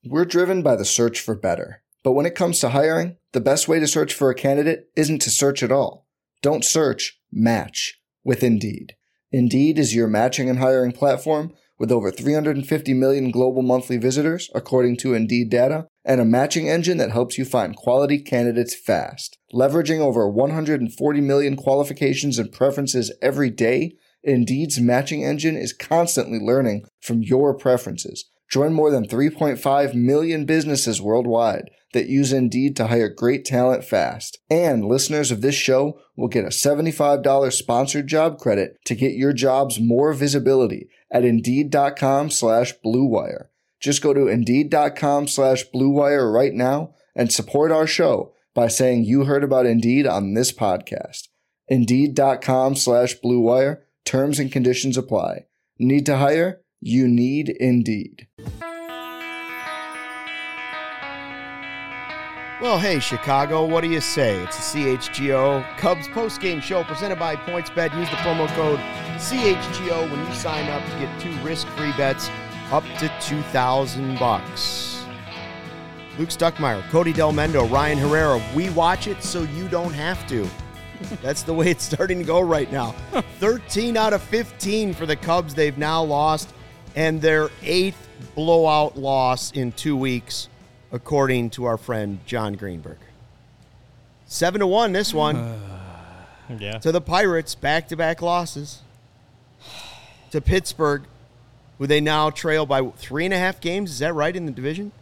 We're driven by the search for better. But when it comes to hiring, the best way to search for a candidate isn't to search at all. Don't search, match with Indeed. Indeed is your matching and hiring platform with over 350 million global monthly visitors, according to Indeed data, and a matching engine that helps you find quality candidates fast. Leveraging over 140 million qualifications and preferences every day, Indeed's matching engine is constantly learning from your preferences. Join more than 3.5 million businesses worldwide that use Indeed to hire great talent fast. And listeners of this show will get a $75 sponsored job credit to get your jobs more visibility at Indeed.com/Blue Wire. Just go to Indeed.com/Blue Wire right now and support our show by saying you heard about Indeed on this podcast. Indeed.com/Blue Wire. Terms and conditions apply. Need to hire? You need Indeed. Well, hey, Chicago, what do you say? It's the CHGO Cubs postgame show presented by PointsBet. Use the promo code CHGO when you sign up to get 2 risk-free bets up to $2,000. Luke Stuckmeyer, Cody Del Mendo, Ryan Herrera. We watch it so you don't have to. That's the way it's starting to go right now. 13 out of 15 for the Cubs they've now lost, and their 8th blowout loss in 2 weeks, according to our friend John Greenberg. 7-1 this one. Yeah. To the Pirates, back-to-back losses. To Pittsburgh, who they now trail by 3.5 games. Is that right in the division?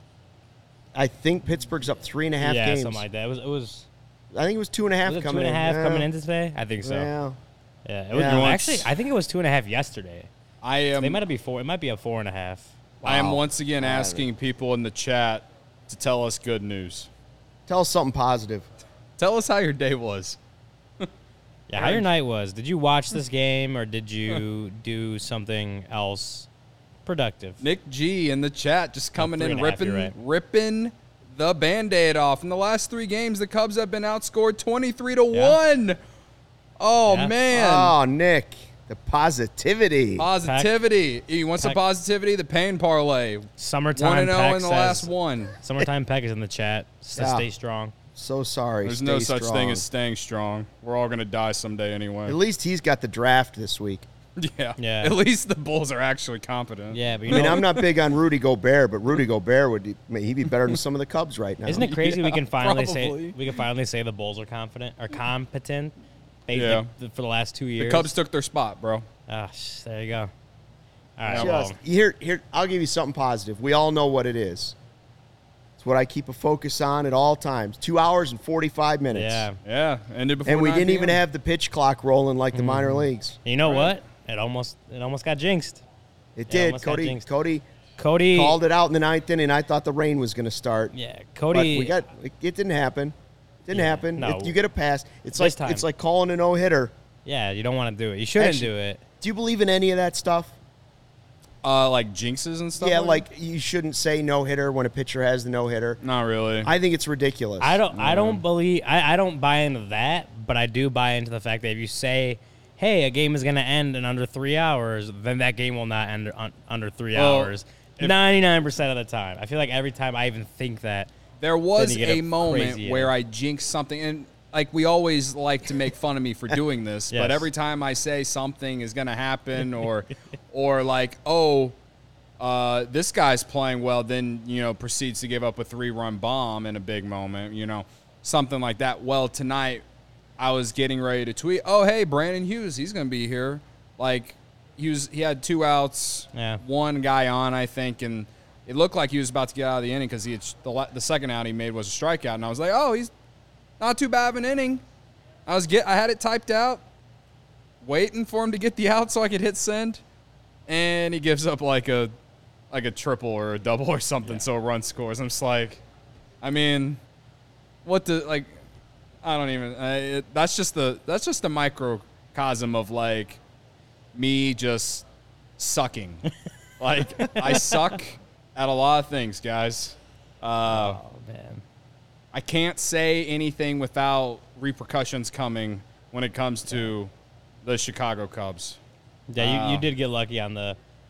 I think Pittsburgh's up 3.5 games. Yeah, something like that. It was I think it was 2.5 was it coming 2.5 in. coming into today? I think so. Yeah. Yeah. It was actually, I think it was 2.5 yesterday. They might be 4. It might be a 4.5. Wow. I am once again asking people in the chat to tell us good news. Tell us something positive. Tell us how your day was. Yeah, how your night was. Did you watch this game or did you do something else productive? Nick G in the chat just coming in, 3.5, ripping the Band-Aid off. In the last 3 games, the Cubs have been outscored 23-1. Yeah. Oh, yeah. man. Oh, Nick. The positivity. Positivity. You want some positivity? The pain parlay. Summertime 1-0 in the last one. Summertime Peck is in the chat. So stay strong. So sorry. There's no such thing as staying strong. We're all going to die someday anyway. At least he's got the draft this week. Yeah. At least the Bulls are actually competent. Yeah, but I'm not big on Rudy Gobert, but Rudy Gobert he'd be better than some of the Cubs right now. Isn't it crazy we can finally probably. say the Bulls are competent or competent? For the last 2 years. The Cubs took their spot, bro. There you go. All right. Here, I'll give you something positive. We all know what it is. It's what I keep a focus on at all times. 2 hours and 45 minutes. Yeah. Ended before and we 9 didn't even p.m. have the pitch clock rolling like the minor leagues. You know what? It almost got jinxed. It did. Cody called it out in the 9th inning. I thought the rain was going to start. Yeah, Cody. But it didn't happen. Didn't happen. No. You get a pass. It's like calling a no-hitter. Yeah, you don't want to do it. You shouldn't do it. Do you believe in any of that stuff? Like jinxes and stuff? Yeah, like you shouldn't say no-hitter when a pitcher has the no-hitter. Not really. I think it's ridiculous. I don't buy into that, but I do buy into the fact that if you say, hey, a game is going to end in under 3 hours, then that game will not end under 3 hours 99% of the time. I feel like every time I even think that. There was a moment where I jinxed something, and like we always like to make fun of me for doing this, Yes. but every time I say something is going to happen or like, this guy's playing well, then, proceeds to give up a 3-run bomb in a big moment, something like that. Well, tonight I was getting ready to tweet, oh, hey, Brandon Hughes, he's going to be here. Like, he had 2 outs, one guy on, I think, and it looked like he was about to get out of the inning because the second out he made was a strikeout, and I was like, oh, he's not too bad of an inning. I had it typed out, waiting for him to get the out so I could hit send, and he gives up like a triple or a double or something, so a run scores. I'm just like, I mean, what the like? I don't even. That's just the microcosm of like me just sucking. Like I suck at a lot of things, guys. Oh man. I can't say anything without repercussions coming when it comes to the Chicago Cubs. Yeah, you did get lucky on the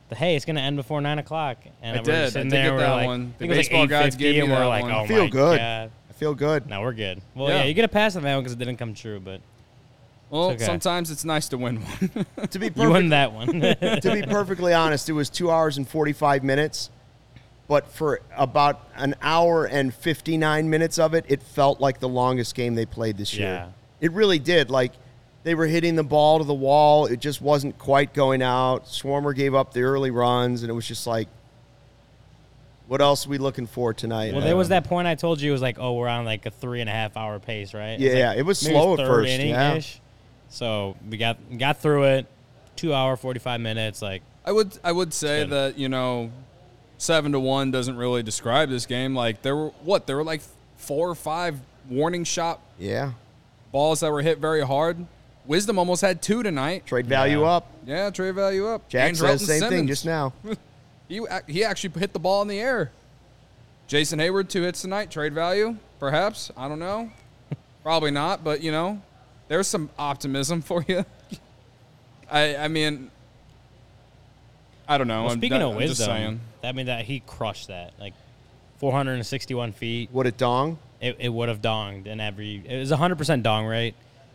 hey, it's gonna end before 9 o'clock, and I we're did. just sitting I did there. get We're that like, one. I The think it was baseball like gods 8:50, gave me and we're that like, one. oh I feel my good. God. I feel good. No, we're good. Well, Yeah. yeah, you get a pass on that one because it didn't come true, but Well, It's okay. sometimes it's nice to win one. To be you won perfect, that one. to be perfectly honest, it was 2 hours and 45 minutes. But for about an hour and 59 minutes of it, it felt like the longest game they played this year. Yeah. It really did. Like, they were hitting the ball to the wall. It just wasn't quite going out. Swarmer gave up the early runs, and it was just like, what else are we looking for tonight? Well, there was that point I told you it was like, oh, we're on like a 3.5 hour pace, right? Yeah, it was maybe slow at third first, inning-ish. So we got through it. 2 hour, 45 minutes. Like, I would say good. that 7-1 doesn't really describe this game. Like there were like 4 or 5 warning shot Yeah. balls that were hit very hard. Wisdom almost had 2 tonight. Trade value Yeah. up. Yeah, trade value up. Jack Andrelton says same thing Simmons. just now. He actually hit the ball in the air. Jason Hayward 2 hits tonight. Trade value, perhaps. I don't know. Probably not, but there's some optimism for you. I mean, I don't know. well, speaking of I'm just saying. wisdom, that means that he crushed that. Like, 461 feet. Would it dong? It would have donged in every. It was 100% dong rate.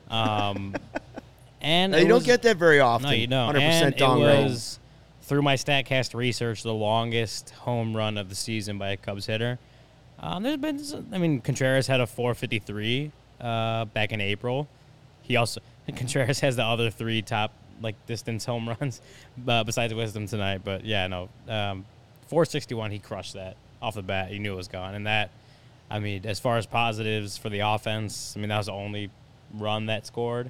And Now, it you don't was- get that very often. No, you don't. 100% And dong it rate. was, through my StatCast research, the longest home run of the season by a Cubs hitter. There's been, Contreras had a 453 back in April. Contreras has the other 3 top distance home runs besides Wisdom tonight. But yeah, no, 461, he crushed that off the bat. You knew it was gone, and that, as far as positives for the offense, that was the only run that scored.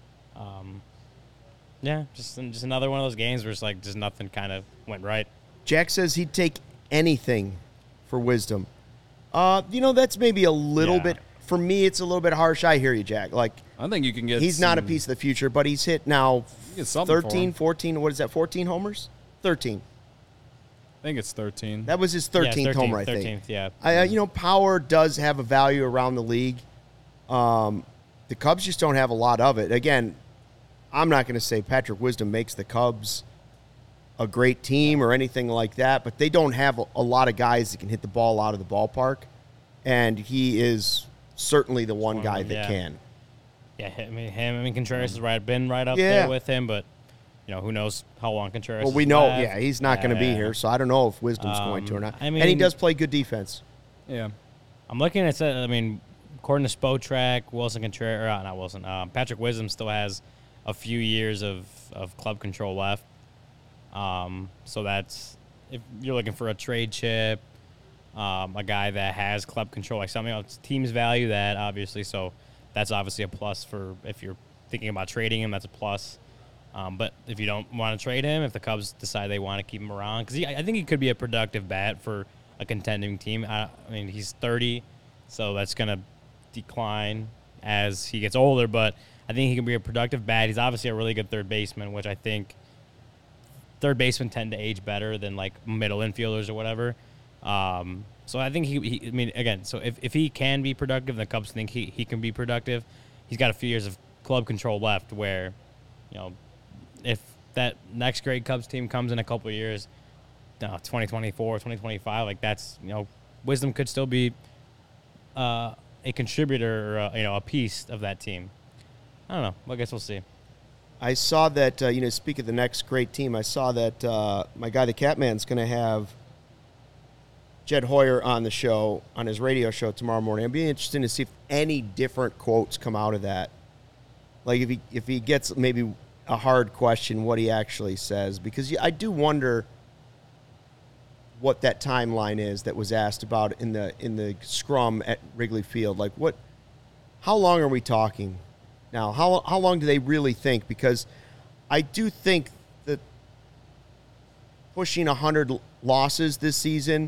Yeah, just another one of those games where it's like just nothing kind of went right. Jack says he'd take anything for Wisdom. That's maybe a little Yeah. bit, for me, it's a little bit harsh. I hear you, Jack. Like, I think you can get. he's not a piece of the future, but he's hit now get something for 13, him. 14, what is that, 14 homers? 13. I think it's 13. That was his 13th homer, I think. 13th, yeah. Power does have a value around the league. The Cubs just don't have a lot of it. Again, I'm not going to say Patrick Wisdom makes the Cubs a great team or anything like that, but they don't have a lot of guys that can hit the ball out of the ballpark, and he is certainly the one guy that yeah. can. Yeah, Contreras has been right up Yeah. there with him, but who knows how long Contreras. Well, we is know, left. yeah, he's not going to be Yeah. here, so I don't know if Wisdom's going to or not. I And he mean- does play good defense. Yeah. I'm looking at according to Spotrac, Wilson Contreras, not Wilson, Patrick Wisdom still has a few years of club control left. So that's, if you're looking for a trade chip, a guy that has club control, like something else, teams value that, obviously. So that's obviously a plus for if you're thinking about trading him, that's a plus. But if you don't want to trade him, if the Cubs decide they want to keep him around, because I think he could be a productive bat for a contending team. He's 30, so that's going to decline as he gets older, but I think he can be a productive bat. He's obviously a really good third baseman, which I think third basemen tend to age better than middle infielders or whatever. So I think so if he can be productive, the Cubs think he can be productive. He's got a few years of club control left where, if that next great Cubs team comes in a couple of years, 2024, 2025, that's, Wisdom could still be a contributor or a piece of that team. I don't know. I guess we'll see. I saw that, speak of the next great team, I saw that my guy, the Catman's going to have Jed Hoyer on the show, on his radio show tomorrow morning. I'd be interested to see if any different quotes come out of that. Like if he gets maybe a hard question, what he actually says. Because I do wonder what that timeline is that was asked about in the scrum at Wrigley Field. Like how long are we talking? Now, how long do they really think? Because I do think that pushing 100 losses this season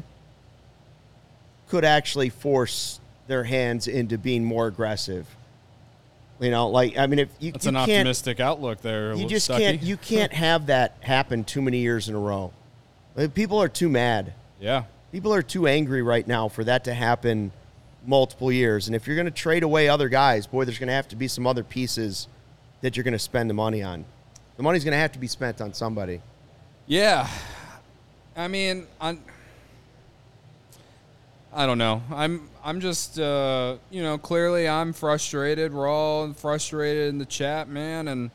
could actually force their hands into being more aggressive. If you That's you an can't, optimistic outlook there. you just Stuckey. can't have that happen too many years in a row. People are too mad. Yeah. People are too angry right now for that to happen multiple years. And if you're going to trade away other guys, boy, there's going to have to be some other pieces that you're going to spend the money on. The money's going to have to be spent on somebody. Yeah. I mean, I don't know. I'm just clearly I'm frustrated. We're all frustrated in the chat, man, and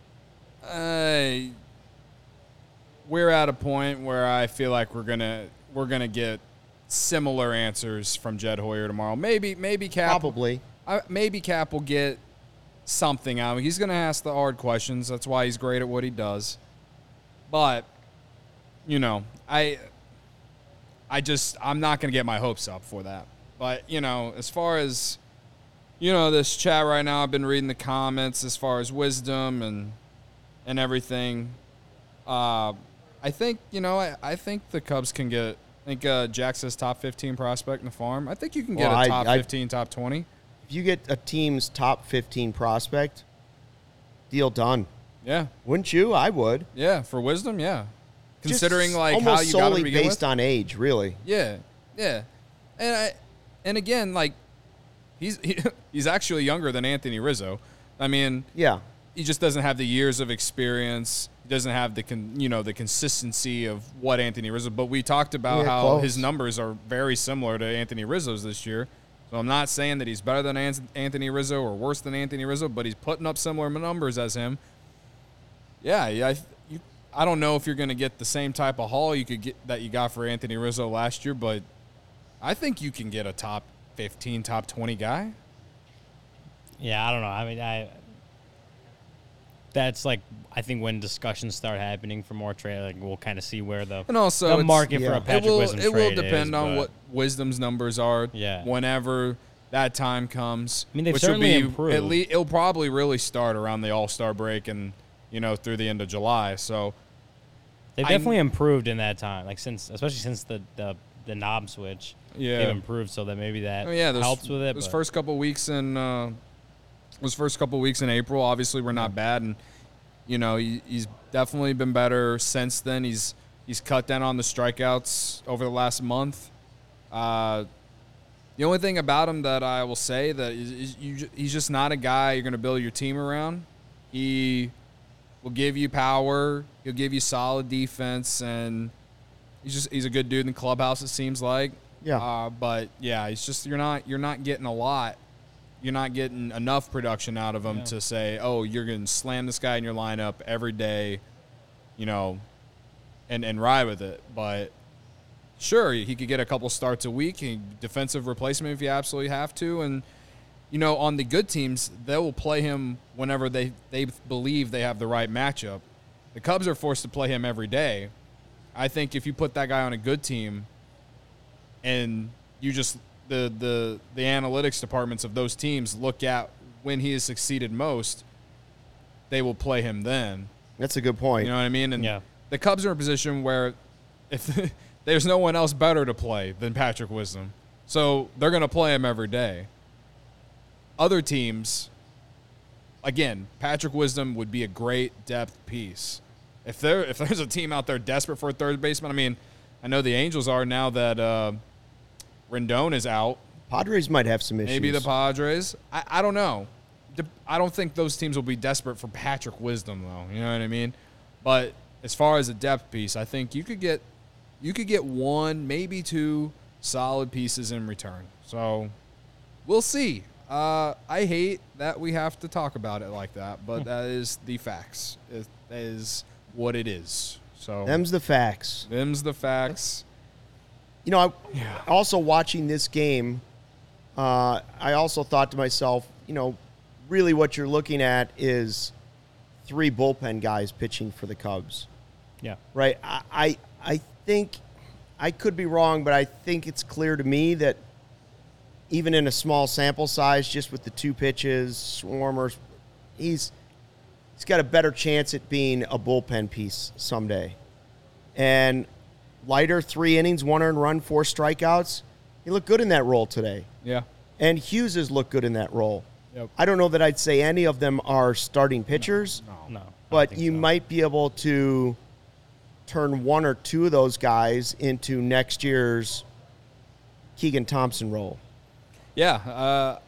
we're at a point where I feel like we're gonna get similar answers from Jed Hoyer tomorrow. Maybe Cap maybe Cap will get something out. He's gonna ask the hard questions. That's why he's great at what he does. But I'm not going to get my hopes up for that. But, as far as, this chat right now, I've been reading the comments as far as wisdom and everything. I think, I think the Cubs can get, Jack says top 15 prospect in the farm. I think you can get a top 15, top 20. If you get a team's top 15 prospect, deal done. Yeah. Wouldn't you? I would. Yeah, for wisdom, yeah. Considering Just like almost how you got solely to begin based with. on age, really. Yeah, and again, like he's actually younger than Anthony Rizzo. I mean, Yeah. he just doesn't have the years of experience. He doesn't have the consistency of what Anthony Rizzo. But we talked about how close. his numbers are very similar to Anthony Rizzo's this year. So I'm not saying that he's better than Anthony Rizzo or worse than Anthony Rizzo, but he's putting up similar numbers as him. Yeah. I don't know if you're going to get the same type of haul you could get that you got for Anthony Rizzo last year, but I think you can get a top 15, top 20 guy. Yeah, I don't know. I mean, that's like I think when discussions start happening for more trade, like we'll kind of see where the market for a Patrick Wisdom it trade will depend is, on but what Wisdom's numbers are. Yeah. Whenever that time comes. I mean, they've which will certainly be improved. It'll probably really start around the All-Star break and through the end of July. So they've definitely improved in that time, like especially since the knob switch. Yeah. They've improved, so that maybe that helps with it. Those but- first couple weeks in April, obviously were not bad, and he's definitely been better since then. He's cut down on the strikeouts over the last month. The only thing about him that I will say that he's just not a guy you're going to build your team around. He will give you power. He'll give you solid defense, and he's a good dude in the clubhouse. It seems like. Yeah. But yeah, it's just you're not getting a lot. You're not getting enough production out of him to say, oh, you're going to slam this guy in your lineup every day, and ride with it. But sure, he could get a couple starts a week, defensive replacement if you absolutely have to. And, on the good teams, they will play him whenever they believe they have the right matchup. The Cubs are forced to play him every day. I think if you put that guy on a good team and you just the analytics departments of those teams look at when he has succeeded most, they will play him then. That's a good point. You know what I mean? And Yeah. the Cubs are in a position where if there's no one else better to play than Patrick Wisdom. So they're going to play him every day. Other teams, again, Patrick Wisdom would be a great depth piece. If there's a team out there desperate for a third baseman, I mean, I know the Angels are now that Rendon is out. Padres might have some issues. Maybe the Padres. I don't know. I don't think those teams will be desperate for Patrick Wisdom, though. You know what I mean? But as far as a depth piece, I think you could get one, maybe two solid pieces in return. So we'll see. I hate that we have to talk about it like that, but that is the facts. That is what it is. So Them's the facts. Them's the facts. Also watching this game, I also thought to myself, really what you're looking at is three bullpen guys pitching for the Cubs. Yeah. Right? I think, I could be wrong, but I think it's clear to me that even in a small sample size, just with the two pitches, Swarmers, he's got a better chance at being a bullpen piece someday. And Leiter, 3 innings, 1 earned run, 4 strikeouts. He looked good in that role today. Yeah. And Hughes has looked good in that role. Yep. I don't know that I'd say any of them are starting pitchers, No. but you might be able to turn 1 or 2 of those guys into next year's Keegan Thompson role. Yeah.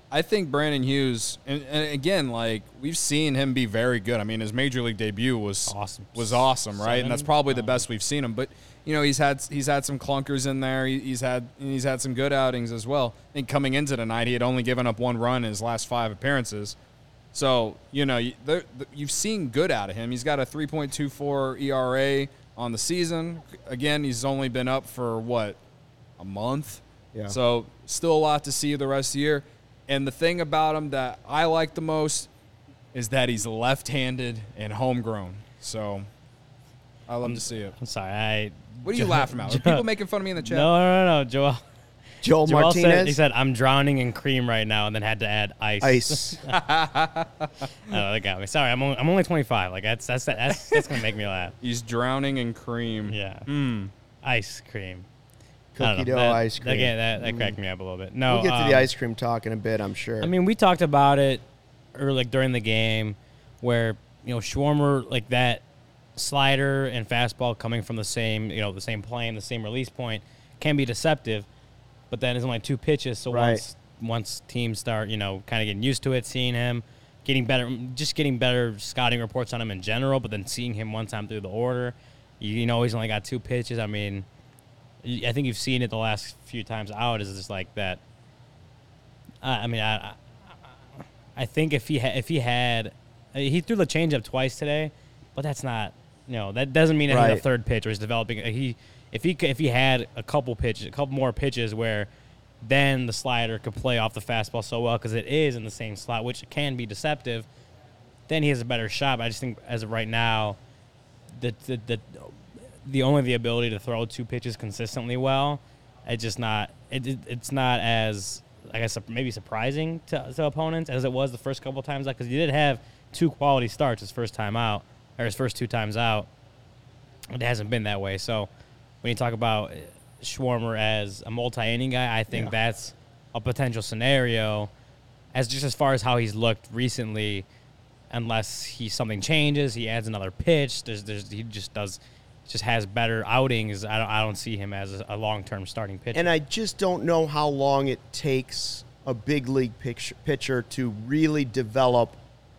I think Brandon Hughes, and again, like we've seen him be very good. I mean, his major league debut was awesome, right? And that's probably the best we've seen him. But you know, he's had some clunkers in there. He's had some good outings as well. I think coming into tonight, he had only given up 1 run in his last 5 appearances. So you know, you've seen good out of him. He's got a 3.24 ERA on the season. Again, he's only been up for what, a month. Yeah. So still a lot to see the rest of the year. And the thing about him that I like the most is that he's left-handed and homegrown. So I love to see it. I'm sorry. What are you laughing about? Are people making fun of me in the chat? No. Joel Martinez? He said, I'm drowning in cream right now, and then had to add ice. Ice. Oh, that got me. Sorry, I'm only 25. Like that's gonna make me laugh. He's drowning in cream. Yeah. Mm. Ice cream. I Cookie don't know. dough ice cream. That cracked me up a little bit. No, We'll get to the ice cream talk in a bit, I'm sure. I mean, we talked about it during the game, where Schwarber, like that slider and fastball coming from the same plane, the same release point, can be deceptive. But then it's only 2 pitches, so Right. once teams start kind of getting used to it, seeing him, getting better scouting reports on him in general, but then seeing him one time through the order, he's only got 2 pitches. I mean, I think you've seen it the last few times out. Is just like that. I think if he he threw the changeup twice today, but that's not that doesn't mean that he's a third pitch or he's developing. If he had a couple more pitches where then the slider could play off the fastball so well because it is in the same slot, which can be deceptive, then he has a better shot. But I just think as of right now, the ability to throw 2 pitches consistently well, it's not as, I guess, maybe surprising to opponents as it was the first couple times out, because he did have 2 quality starts his first 2 times out. It hasn't been that way. So when you talk about Schwarber as a multi-inning guy, I think that's a potential scenario as far as how he's looked recently. Unless something changes, he adds another pitch. He just has better outings. I don't see him as a long-term starting pitcher. And I just don't know how long it takes a big league pitcher to really develop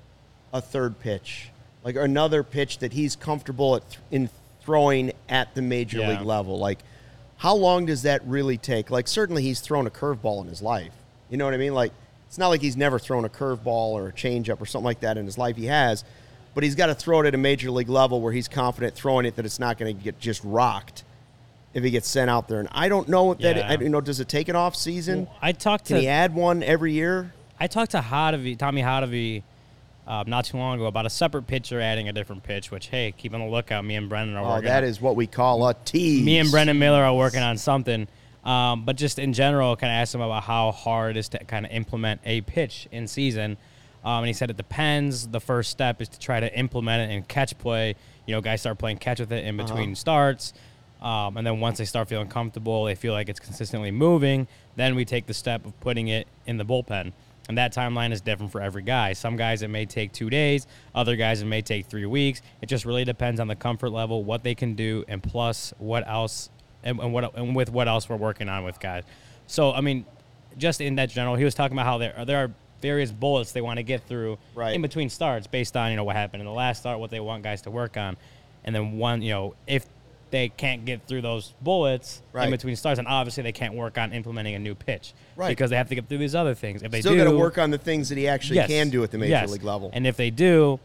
a third pitch, like another pitch that he's comfortable in throwing at the major league level. Like, how long does that really take? Like, certainly he's thrown a curveball in his life. You know what I mean? Like, it's not like he's never thrown a curveball or a changeup or something like that in his life. He has. But he's got to throw it at a major league level where he's confident throwing it that it's not going to get just rocked if he gets sent out there. And I don't know does it take an off season? Well, Can he add one every year? I talked to Tommy Hodovy, not too long ago about a separate pitcher adding a different pitch, which, hey, keep on the lookout. Me and Brendan are working. That is what we call a tease. Me and Brendan Miller are working on something. But just in general, kind of asked him about how hard it is to kind of implement a pitch in season. And he said it depends. The first step is to try to implement it in catch play. Guys start playing catch with it in between starts. And then once they start feeling comfortable, they feel like it's consistently moving, then we take the step of putting it in the bullpen. And that timeline is different for every guy. Some guys it may take 2 days. Other guys it may take 3 weeks. It just really depends on the comfort level, what they can do, and plus what else and with what else we're working on with guys. So, I mean, just in that general, he was talking about how there are various bullets they want to get through in between starts based on, what happened in the last start, what they want guys to work on. And then if they can't get through those bullets in between starts, and obviously they can't work on implementing a new pitch because they have to get through these other things. If they still got to work on the things that he actually can do at the major league level. And if they do,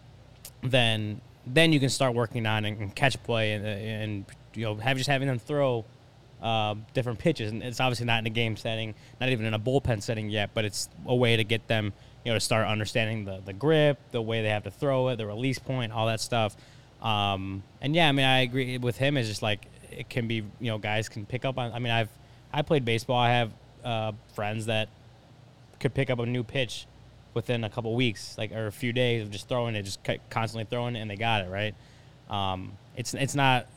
then you can start working on and catch play and having them throw different pitches. And it's obviously not in a game setting, not even in a bullpen setting yet, but it's a way to get them to start understanding the grip, the way they have to throw it, the release point, all that stuff. And I mean, I agree with him. It's just like it can be, guys can pick up on. I mean, I played baseball. I have friends that could pick up a new pitch within a couple weeks, or a few days of just throwing it, just constantly throwing it, and they got it right. It's not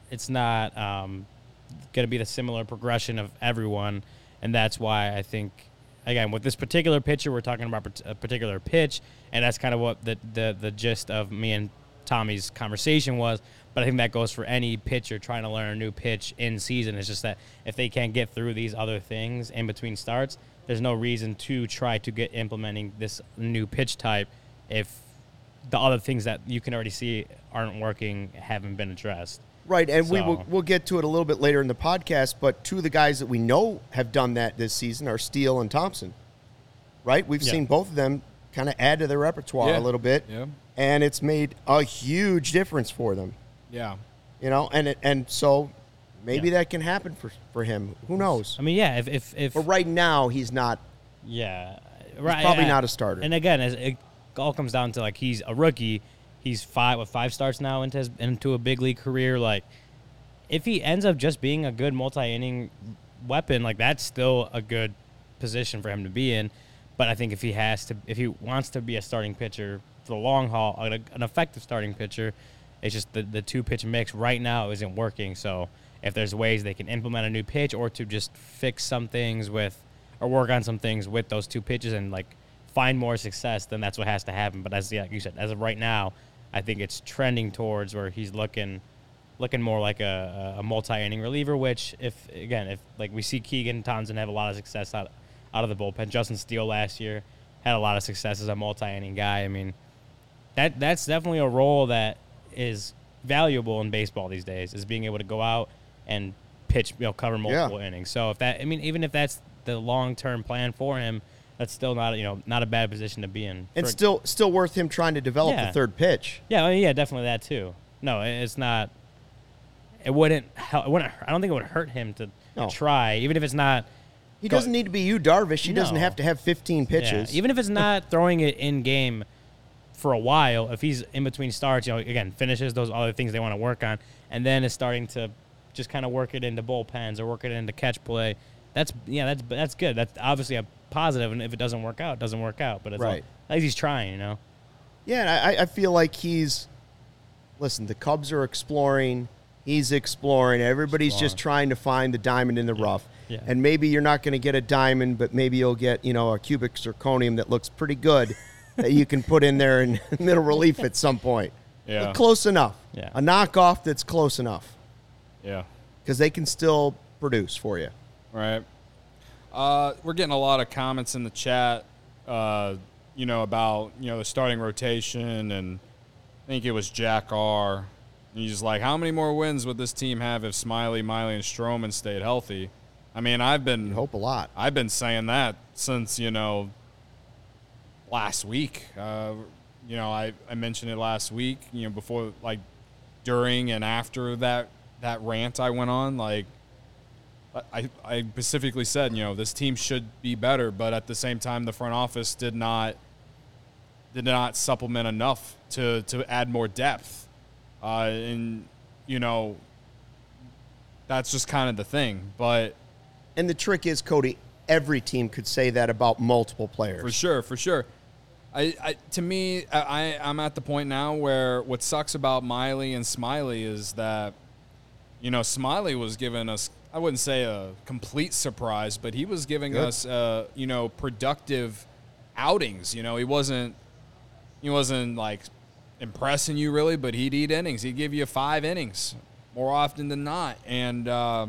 going to be the similar progression of everyone, and that's why I think, again, with this particular pitcher, we're talking about a particular pitch, and that's kind of what the gist of me and Tommy's conversation was. But I think that goes for any pitcher trying to learn a new pitch in season. It's just that if they can't get through these other things in between starts, there's no reason to try to get implementing this new pitch type if the other things that you can already see aren't working haven't been addressed. Right, and So- we'll get to it a little bit later in the podcast, but two of the guys that we know have done that this season are Steele and Thompson. Right? We've Yeah. seen both of them kind of add to their repertoire Yeah. a little bit. Yeah. And it's made a huge difference for them. Yeah. You know, and so maybe Yeah. that can happen for him. Who knows? I mean, yeah, if But right now he's not. yeah, right, probably yeah. not a starter. And again, it all comes down to like he's a rookie. He's five starts now into a big league career. Like, if he ends up just being a good multi-inning weapon, like that's still a good position for him to be in. But I think if he wants to be a starting pitcher for the long haul, an effective starting pitcher, it's just the two pitch mix right now isn't working. So if there's ways they can implement a new pitch or to just fix some things or work on some things with those two pitches and like find more success, then that's what has to happen. But like you said, as of right now, I think it's trending towards where he's looking more like a multi-inning reliever, which if like we see Keegan Thompson have a lot of success out of the bullpen. Justin Steele last year had a lot of success as a multi-inning guy. I mean, that's definitely a role that is valuable in baseball these days, is being able to go out and pitch, cover multiple innings. So even if that's the long-term plan for him, that's still not a bad position to be in. And still worth him trying to develop the third pitch. Yeah, yeah, definitely that too. No, it's not. It wouldn't help. I don't think it would hurt him to try, even if it's not. He doesn't need to be Darvish. He doesn't have to have 15 pitches. Yeah, even if it's not throwing it in game for a while, if he's in between starts, again, finishes those other things they want to work on, and then is starting to just kind of work it into bullpens or work it into catch play. That's good. That's obviously a positive, and if it doesn't work out, it doesn't work out. But it's right. At least he's trying, Yeah, and I feel like listen, the Cubs are exploring. He's exploring. Everybody's just trying to find the diamond in the rough. Yeah. And maybe you're not going to get a diamond, but maybe you'll get, a cubic zirconium that looks pretty good that you can put in there in middle relief at some point. Yeah. But close enough. Yeah. A knockoff that's close enough. Yeah. Because they can still produce for you. Right. We're getting a lot of comments in the chat, about, the starting rotation, and I think it was Jack R. He's like, how many more wins would this team have if Smiley, Miley, and Stroman stayed healthy? I mean, I hope a lot. I've been saying that since, last week. I mentioned it last week, before, like, during and after that rant I went on, like, I specifically said, this team should be better, but at the same time, the front office did not supplement enough to add more depth. And that's just kind of the thing. But And the trick is, Cody, every team could say that about multiple players. For sure. I'm at the point now where what sucks about Miley and Smiley is that, Smiley was giving us, I wouldn't say a complete surprise, but he was giving us, productive outings. He wasn't like impressing you really, but he'd eat innings. He'd give you 5 innings more often than not. And,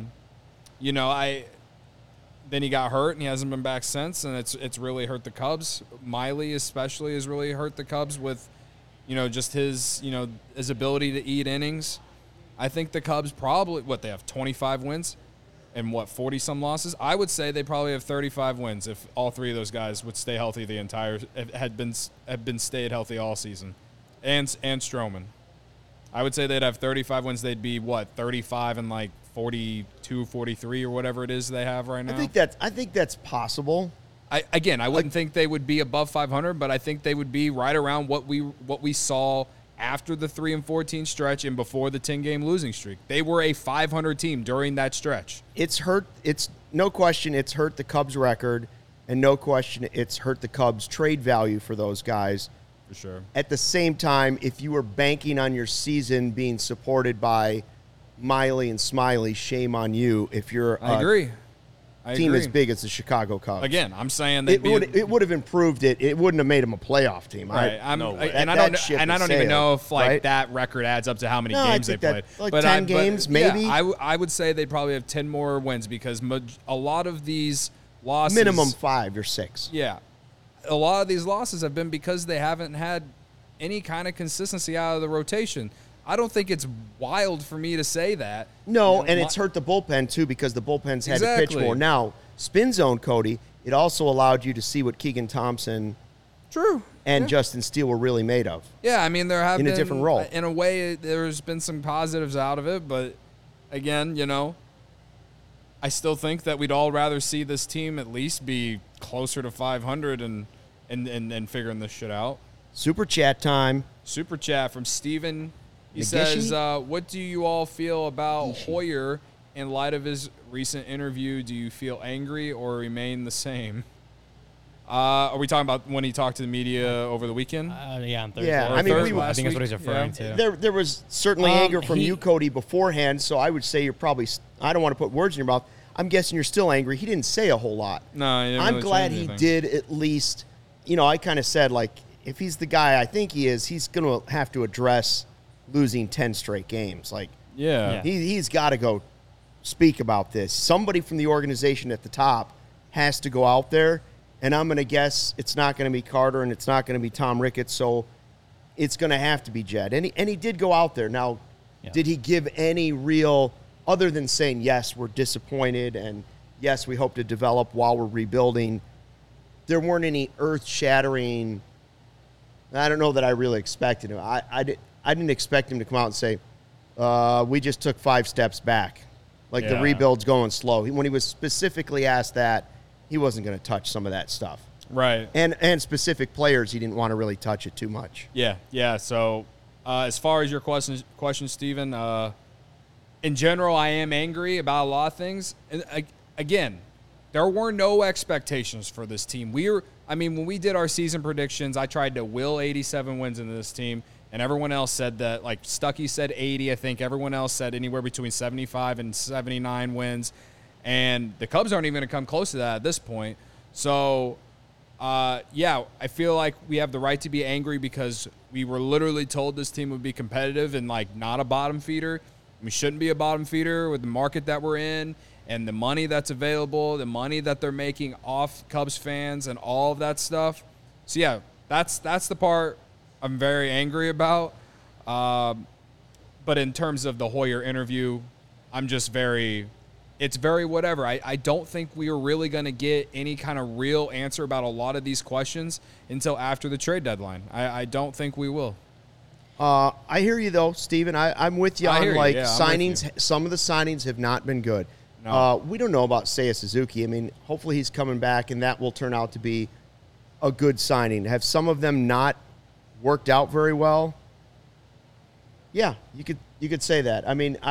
then he got hurt, and he hasn't been back since, and it's really hurt the Cubs. Miley especially has really hurt the Cubs with, just his ability to eat innings. I think the Cubs probably, they have 25 wins and 40-some losses? I would say they probably have 35 wins if all 3 of those guys would stay healthy had been stayed healthy all season. And Stroman. I would say they'd have 35 wins. They'd be, 35 and, 42, 43 or whatever it is they have right now. I think that's possible. I wouldn't think they would be above 500, but I think they would be right around what we saw after the 3-14 stretch and before the 10-game losing streak. They were a 500 team during that stretch. It's no question it's hurt the Cubs record, and no question it's hurt the Cubs trade value for those guys. For sure. At the same time, if you were banking on your season being supported by Miley and Smiley, shame on you. If you're I agree. team agree. as big as the Chicago Cubs. Again, I'm saying that it would have improved it. It wouldn't have made them a playoff team. Right. I don't even know if that record adds up to how many games they played. Like 10 games, maybe. Yeah, I would say they'd probably have 10 more wins because a lot of these losses, minimum 5 or 6. Yeah, a lot of these losses have been because they haven't had any kind of consistency out of the rotation. I don't think it's wild for me to say that. No, and it's hurt the bullpen, too, because the bullpen's had to pitch more. Now, spin zone, Cody, it also allowed you to see what Keegan Thompson and Justin Steele were really made of. Yeah, I mean, there have been, in a different role. In a way, there's been some positives out of it, but again, I still think that we'd all rather see this team at least be closer to 500 and figuring this shit out. Super chat time. Super chat from Steven. He Nagishi? says, what do you all feel about Hoyer in light of his recent interview? Do you feel angry or remain the same? Are we talking about when he talked to the media over the weekend? Yeah, on Thursday. Yeah, I mean, I think that's what he's referring to. There was certainly anger from you, Cody, beforehand, so I would say you're probably – I don't want to put words in your mouth. I'm guessing you're still angry. He didn't say a whole lot. No, he didn't I'm really glad change he anything. did at least – I kind of said, like, if he's the guy I think he is, he's going to have to address losing 10 straight games. Like, Yeah. he's got to go speak about this. Somebody from the organization at the top has to go out there, and I'm going to guess it's not going to be Carter and it's not going to be Tom Ricketts, so it's going to have to be Jed. And he did go out there. Now, did he give any real, other than saying, yes, we're disappointed, and yes, we hope to develop while we're rebuilding, there weren't any earth-shattering, I don't know that I really expected him. I didn't expect him to come out and say, we just took 5 steps back. Like the rebuild's going slow. When he was specifically asked that, he wasn't going to touch some of that stuff. Right. And specific players, he didn't want to really touch it too much. Yeah. So as far as your question, Steven, in general, I am angry about a lot of things. And again, there were no expectations for this team. When we did our season predictions, I tried to will 87 wins into this team, and everyone else said that, like Stuckey said 80, I think everyone else said anywhere between 75 and 79 wins, and the Cubs aren't even going to come close to that at this point. So, I feel like we have the right to be angry because we were literally told this team would be competitive and, like, not a bottom feeder. We shouldn't be a bottom feeder with the market that we're in and the money that's available, the money that they're making off Cubs fans and all of that stuff. So, yeah, that's the part I'm very angry about. But in terms of the Hoyer interview, I'm just it's very whatever. I don't think we are really going to get any kind of real answer about a lot of these questions until after the trade deadline. I don't think we will. I hear you, though, Steven. I'm with you on, like, signings. You. Some of the signings have not been good. No. We don't know about Seiya Suzuki. I mean, hopefully he's coming back, and that will turn out to be a good signing. Have some of them not worked out very well? Yeah, you could say that. I mean,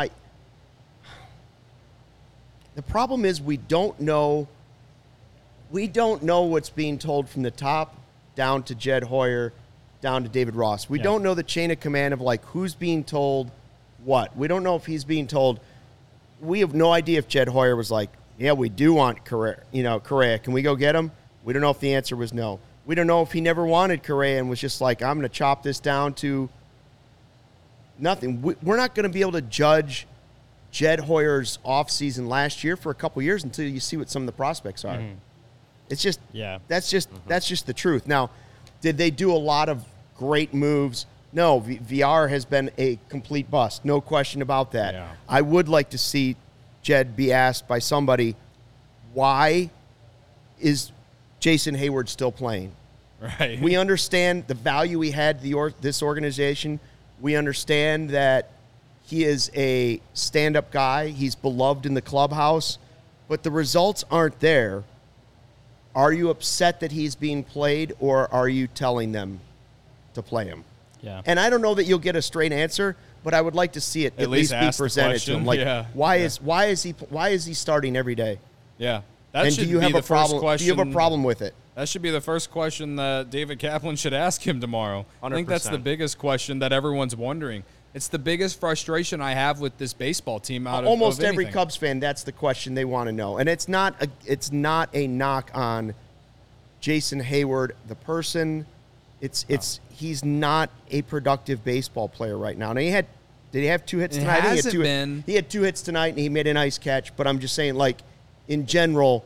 the problem is we don't know what's being told from the top down to Jed Hoyer, down to David Ross. We don't know the chain of command of, like, who's being told what. We don't know if he's being told. We have no idea if Jed Hoyer was like, yeah, we do want Correa. Can we go get him? We don't know if the answer was no. We don't know if he never wanted Correa and was just like, I'm going to chop this down to nothing. We're not going to be able to judge Jed Hoyer's offseason last year for a couple years until you see what some of the prospects are. Mm-hmm. It's just that's just the truth. Now, did they do a lot of great moves? No, VR has been a complete bust. No question about that. Yeah. I would like to see Jed be asked by somebody, why is Jason Hayward still playing? Right. We understand the value he had this organization. We understand that he is a stand-up guy. He's beloved in the clubhouse. But the results aren't there. Are you upset that he's being played, or are you telling them to play him? Yeah. And I don't know that you'll get a straight answer, but I would like to see it at least be presented to him. Like, why is he starting every day? Yeah. And do you have a problem? Do you have a problem with it? That should be the first question that David Kaplan should ask him tomorrow. 100%. I think that's the biggest question that everyone's wondering. It's the biggest frustration I have with this baseball team. Almost every anything. Cubs fan, that's the question they want to know, and it's not a knock on Jason Hayward, the person. He's not a productive baseball player right now. Now did he have 2 hits tonight? I think he had 2 hits tonight, and he made a nice catch. But I'm just saying, like, in general,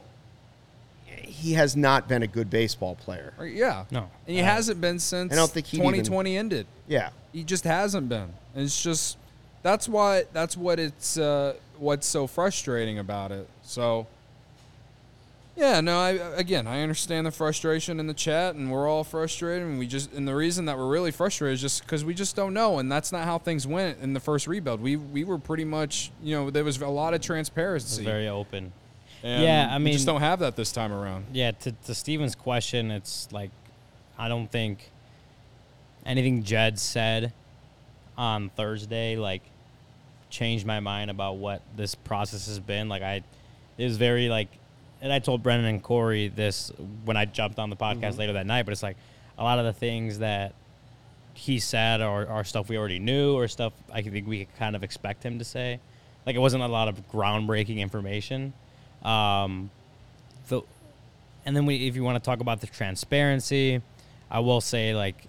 he has not been a good baseball player. Yeah. No. And he hasn't been since I don't think 2020 ended. Yeah. He just hasn't been. And it's just that's what it's what's so frustrating about it. So yeah, no, I understand the frustration in the chat, and we're all frustrated, and the reason that we're really frustrated is just because we just don't know, and that's not how things went in the first rebuild. We were pretty much, there was a lot of transparency. It was very open. And yeah, I mean, we just don't have that this time around. Yeah, to Steven's question, it's like I don't think anything Jed said on Thursday like changed my mind about what this process has been. Like it was very like, and I told Brennan and Corey this when I jumped on the podcast later that night. But it's like a lot of the things that he said are stuff we already knew, or stuff I think we could kind of expect him to say. Like it wasn't a lot of groundbreaking information. And then if you want to talk about the transparency, I will say, like,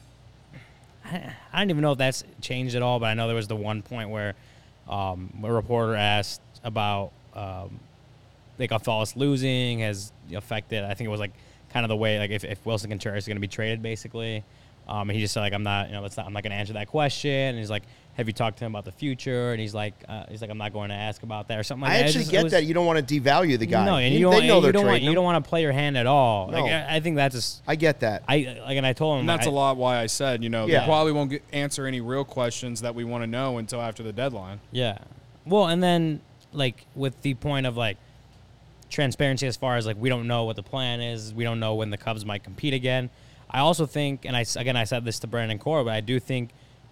I don't even know if that's changed at all, but I know there was the one point where a reporter asked about like Gonzalez losing has affected, I think it was like kind of the way, like if Wilson Contreras is going to be traded, basically. And he just said, like, I'm not going to answer that question. And he's like, have you talked to him about the future? And he's like, I'm not going to ask about that or something like that. I actually get that. You don't want to devalue the guy. No, and they know they're trading him. You don't want to play your hand at all. No. Like, I think that's I get that. And I told him. And that's a lot why I said, they Yeah. probably won't answer any real questions that we want to know until after the deadline. Yeah. Well, and then, like, with the point of, like, transparency as far as, like, we don't know what the plan is. We don't know when the Cubs might compete again. I also think, and I said this to Brandon and Cora, but I do think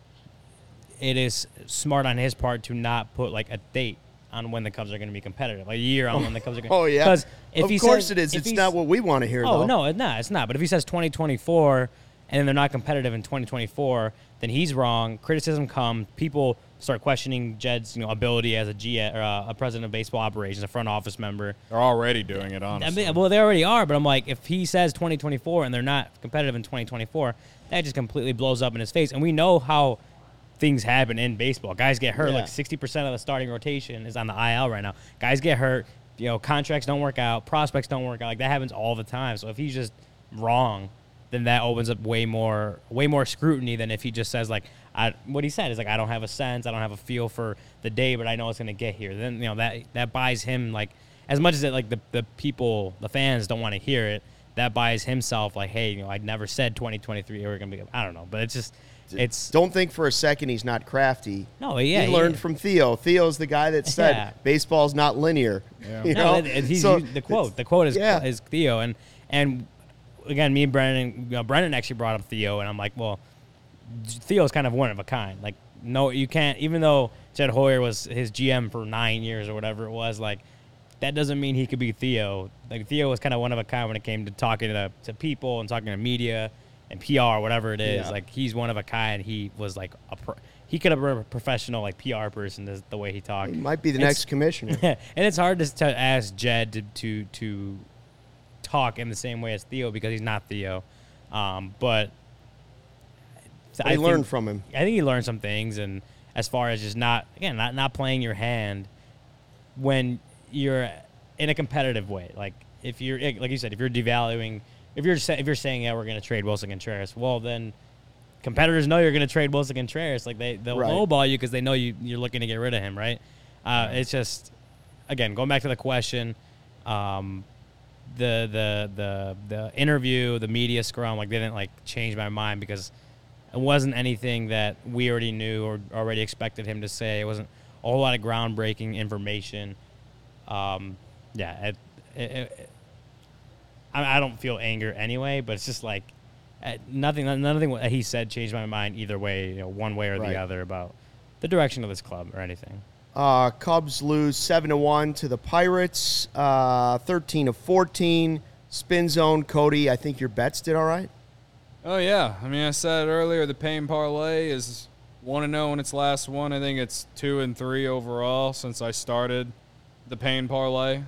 it is smart on his part to not put, like, a date on when the Cubs are going to be competitive, like a year on when the Cubs are going to. Oh, yeah. Because of course it is. It's not what we want to hear, Oh, though. no, it's not. But if he says 2024 and then they're not competitive in 2024, then he's wrong. Criticism comes. People start questioning Jed's ability as a GM or a president of baseball operations, a front office member. They're already doing it, honestly. I mean, well, they already are, but I'm like, if he says 2024 and they're not competitive in 2024, that just completely blows up in his face. And we know how things happen in baseball. Guys get hurt. Yeah. Like 60% of the starting rotation is on the IL right now. Guys get hurt. Contracts don't work out. Prospects don't work out. Like, that happens all the time. So if he's just wrong, then that opens up way more scrutiny than if he just says, like, what he said is, like, I don't have a sense, I don't have a feel for the day, but I know it's going to get here. Then, that buys him, like, as much as it, like, the people, the fans don't want to hear it, that buys himself, like, hey, I never said 2023 we're going to be, I don't know, but it's just, Don't think for a second he's not crafty. No, yeah. He learned from Theo. Theo's the guy that said baseball's not linear. Yeah. The quote is Theo, and again, me and Brennan actually brought up Theo, and I'm like, well, Theo's kind of one of a kind. Like, no, you can't, even though Jed Hoyer was his GM for 9 years or whatever it was, like, that doesn't mean he could be Theo. Like, Theo was kind of one of a kind when it came to talking to people and talking to media and PR, whatever it is. Yeah. Like, he's one of a kind. He was like he could have been a professional, like, PR person, the way he talked. He might be the next commissioner. And it's hard to ask Jed to talk in the same way as Theo because he's not Theo. But I learned from him. I think he learned some things, and as far as just not playing your hand when you're in a competitive way. Like, if you're, like you said, if you're devaluing, if you're saying, yeah, we're going to trade Wilson Contreras, well, then competitors know you're going to trade Wilson Contreras. Like, they'll lowball you because they know you're looking to get rid of him, right? It's just, again, going back to the question, the interview, the media scrum, like, didn't, like, change my mind because it wasn't anything that we already knew or already expected him to say. It wasn't a whole lot of groundbreaking information. I don't feel anger anyway, but it's just like nothing what he said changed my mind either way, one way or the other about the direction of this club or anything. Cubs lose 7-1 to the Pirates, 13-14. Spin zone, Cody. I think your bets did all right. Oh, yeah. I mean, I said earlier the Payne parlay is 1-0 in its last one. I think it's 2-3 overall since I started the Pain Parlay.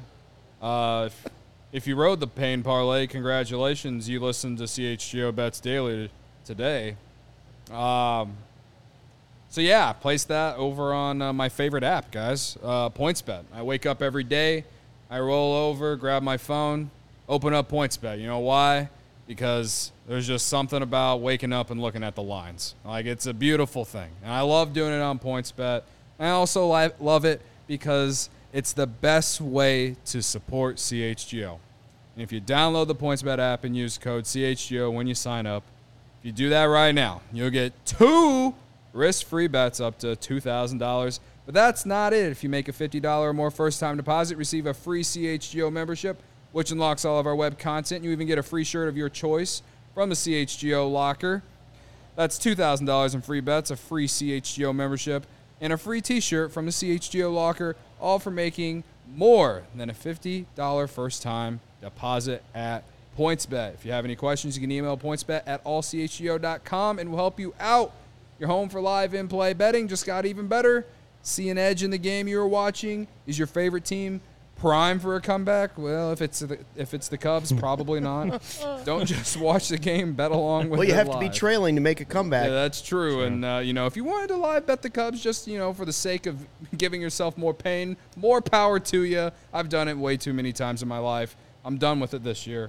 If you rode the Pain Parlay, congratulations. You listened to CHGO Bets Daily today. So, yeah, place that over on my favorite app, guys, PointsBet. I wake up every day. I roll over, grab my phone, open up PointsBet. You know why? Because there's just something about waking up and looking at the lines. Like, it's a beautiful thing. And I love doing it on PointsBet. I also love it because it's the best way to support CHGO. And if you download the PointsBet app and use code CHGO when you sign up, if you do that right now, you'll get 2 risk-free bets up to $2,000. But that's not it. If you make a $50 or more first-time deposit, receive a free CHGO membership, which unlocks all of our web content. You even get a free shirt of your choice from the CHGO locker. That's $2,000 in free bets, a free CHGO membership, and a free t-shirt from the CHGO locker, all for making more than a $50 first-time deposit at PointsBet. If you have any questions, you can email pointsbet@allchgo.com, and we'll help you out. Your home for live in-play betting just got even better. See an edge in the game you were watching? Is your favorite team prime for a comeback? Well, if it's the Cubs, probably not. Don't just watch the game, bet along with it. Well, you have to be trailing to make a comeback. Yeah, that's true. And, if you wanted to live bet the Cubs just, for the sake of giving yourself more pain, more power to you. I've done it way too many times in my life. I'm done with it this year.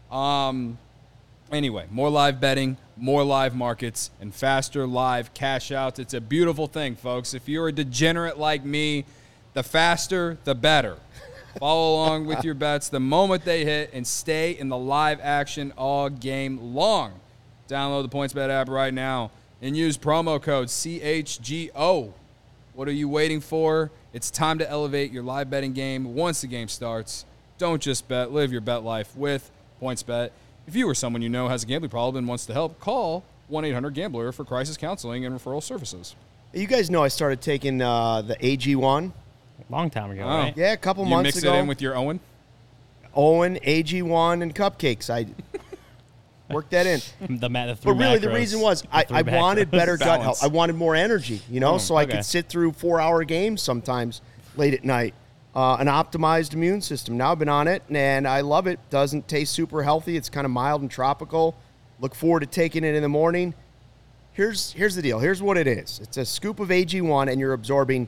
Anyway, more live betting, more live markets, and faster live cash outs. It's a beautiful thing, folks. If you're a degenerate like me, the faster, the better. Follow along with your bets the moment they hit and stay in the live action all game long. Download the PointsBet app right now and use promo code CHGO. What are you waiting for? It's time to elevate your live betting game once the game starts. Don't just bet. Live your bet life with PointsBet. If you or someone you know has a gambling problem and wants to help, call 1-800-GAMBLER for crisis counseling and referral services. You guys know I started taking the AG1. Long time ago, right? Yeah, a couple months ago. You mix it in with your Owen? Owen, AG1, and cupcakes. I worked that in. But really, the reason was I wanted better gut health. I wanted more energy, so I could sit through 4-hour games sometimes late at night. An optimized immune system. Now I've been on it, and I love it. Doesn't taste super healthy. It's kind of mild and tropical. Look forward to taking it in the morning. Here's the deal. Here's what it is. It's a scoop of AG1, and you're absorbing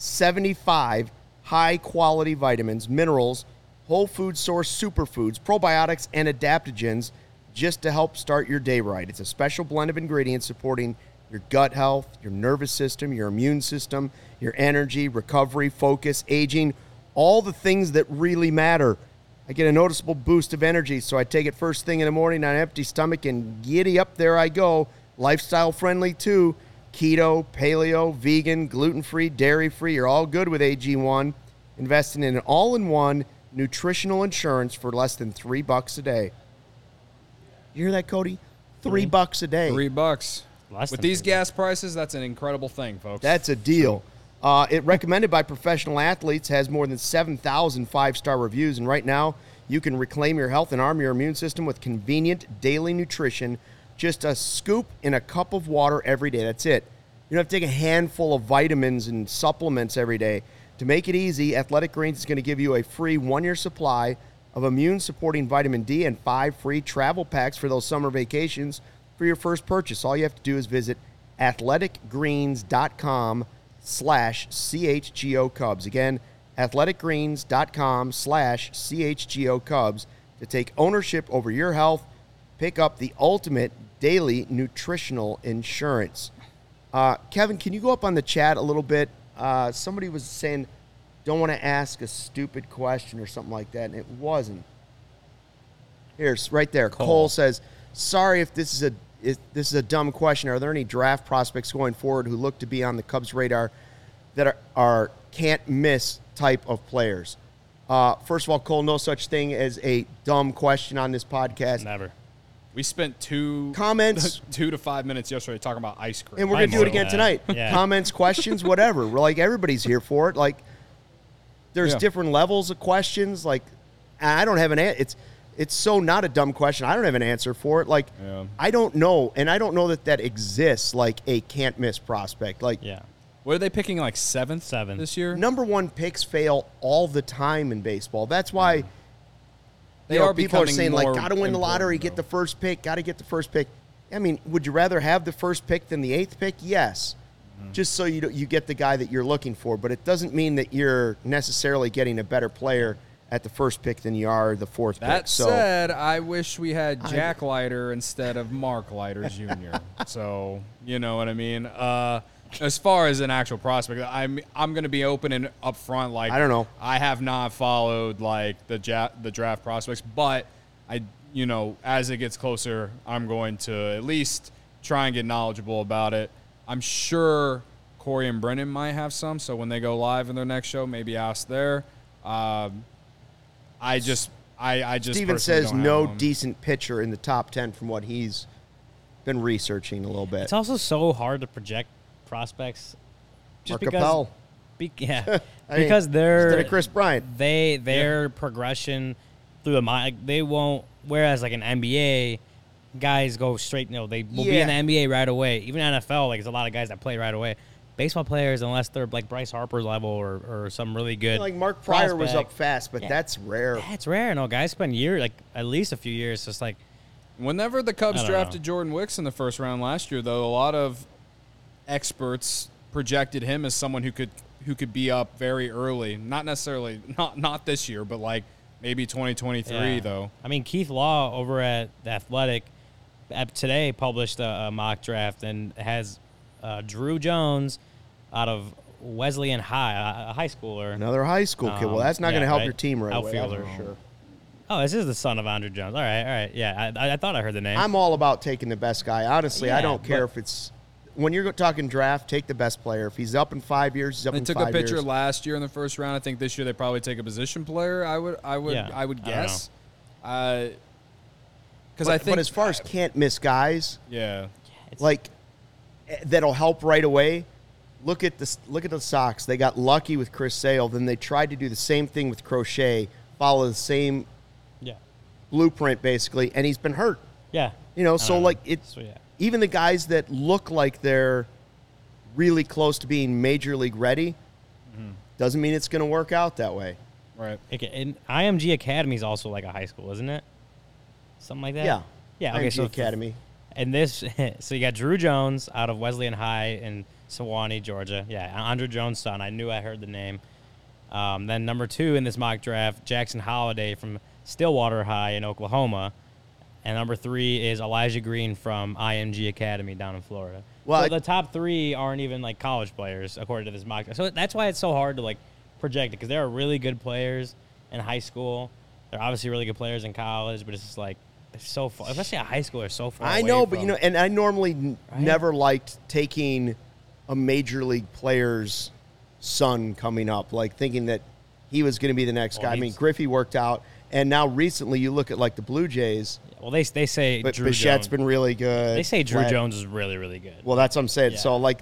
75 high-quality vitamins, minerals, whole food source superfoods, probiotics, and adaptogens just to help start your day right. It's a special blend of ingredients supporting your gut health, your nervous system, your immune system, your energy, recovery, focus, aging, all the things that really matter. I get a noticeable boost of energy, so I take it first thing in the morning on an empty stomach, and giddy up there I go. Lifestyle friendly too. Keto, paleo, vegan, gluten-free, dairy-free. You're all good with AG1. Investing in an all-in-one nutritional insurance for less than $3 a day. You hear that, Cody? $3 a day. $3. With these gas prices, that's an incredible thing, folks. That's a deal. It recommended by professional athletes, has more than 7,000 five-star reviews, and right now you can reclaim your health and arm your immune system with convenient daily nutrition. Just a scoop in a cup of water every day. That's it. You don't have to take a handful of vitamins and supplements every day. To make it easy, Athletic Greens is going to give you a free 1-year supply of immune-supporting vitamin D and 5 free travel packs for those summer vacations for your first purchase. All you have to do is visit athleticgreens.com/CHGO Cubs. Again, athleticgreens.com/CHGO Cubs to take ownership over your health. Pick up the ultimate daily nutritional insurance. Kevin, can you go up on the chat a little bit? Somebody was saying, don't want to ask a stupid question or something like that, and it wasn't. Here's right there. Cole says, sorry if this is a dumb question. Are there any draft prospects going forward who look to be on the Cubs' radar that are can't miss type of players? First of all, Cole, no such thing as a dumb question on this podcast. Never. We spent 2 to 5 minutes yesterday talking about ice cream. And we're going to do it again tonight. Yeah. Comments, questions, whatever. We're like, everybody's here for it. Like, there's different levels of questions. Like, I don't have an answer. It's so not a dumb question. I don't have an answer for it. Like, Yeah. I don't know, and I don't know that exists like a can't miss prospect. Like, Yeah. What are they picking, like seventh Seventh. this year? number one picks fail all the time in baseball. That's why They you know, are people are becoming saying, like, more got to win the lottery, important, get though. the first pick, got to get the first pick. I mean, would you rather have the first pick than the 8th pick? Yes. Just so you get the guy that you're looking for. But it doesn't mean that you're necessarily getting a better player at the first pick than you are the 4th pick. That So said, I wish we had Jack Leiter instead of Mark Leiter Jr. So, you know what I mean? As far as an actual prospect, I'm going to be open and upfront. Like, I don't know. I have not followed like the draft prospects, but as it gets closer, I'm going to at least try and get knowledgeable about it. I'm sure Corey and Brennan might have some, so when they go live in their next show, maybe ask there. I just Steven personally says don't have no one. decent pitcher in the top 10 from what he's been researching a little bit. It's also so hard to project prospects, just Mark because. Appel. Yeah, I mean, because they're instead of Chris Bryant. their progression through the mind, they won't. Whereas like an NBA, guys go straight. They will be in the NBA right away. Even NFL, like there's a lot of guys that play right away. Baseball players, unless they're like Bryce Harper level or some really good, Like Mark Pryor was prospect. up fast, but Yeah. that's rare. That's rare. No, guys spend years, like at least a few years, just like Whenever the I Cubs don't drafted know. Jordan Wicks in the first round last year, though, a lot of experts projected him as someone who could be up very early. Not necessarily not this year, but like maybe 2023 yeah. though. I mean, Keith Law over at The Athletic today published a mock draft and has Drew Jones out of Wesleyan High, a high schooler. Another high school kid. Well, that's not yeah, going to help right. your team right away. That's Outfielder. for sure. Oh, this is the son of Andrew Jones. All right. Yeah, I thought I heard the name. I'm all about taking the best guy. Honestly, I Yeah, don't care but- if it's when you're talking draft. Take the best player. If he's up in 5 years, he's up They in took 5 a pitcher years. last year in the first round. I think this year they probably take a position player. I would Yeah, I don't guess. Because But, I think but as far as can't miss guys, yeah. like that'll help right away. Look at the Sox. They got lucky with Chris Sale. Then they tried to do the same thing with Crochet. Follow the same yeah. blueprint basically, and he's been hurt. Yeah. So don't like know. it's So, yeah. even the guys that look like they're really close to being major league ready doesn't mean it's going to work out that way. Right. Okay, and IMG Academy is also like a high school, isn't it? Something like that? Yeah. Yeah, okay, IMG so Academy. And this, so you got Drew Jones out of Wesleyan High in Sewanee, Georgia. Yeah, Andrew Jones' son. I knew I heard the name. Then number 2 in this mock draft, Jackson Holiday from Stillwater High in Oklahoma. And number 3 is Elijah Green from IMG Academy down in Florida. Well, So the top 3 aren't even like college players according to this mock draft. So that's why it's so hard to like project it, because there are really good players in high school. They're obviously really good players in college, but it's just like it's so far. Especially at high school, they're so far. I away know, but from- and I normally Right? never liked taking a major league player's son coming up, like thinking that he was going to be the next Well, guy. I mean, he's- Griffey worked out, and now recently you look at like the Blue Jays, Well, they say but Drew Bichette's Jones. been really good. They say Drew Vlad- Jones is really, really good. Well, that's what I'm saying. Yeah. So like,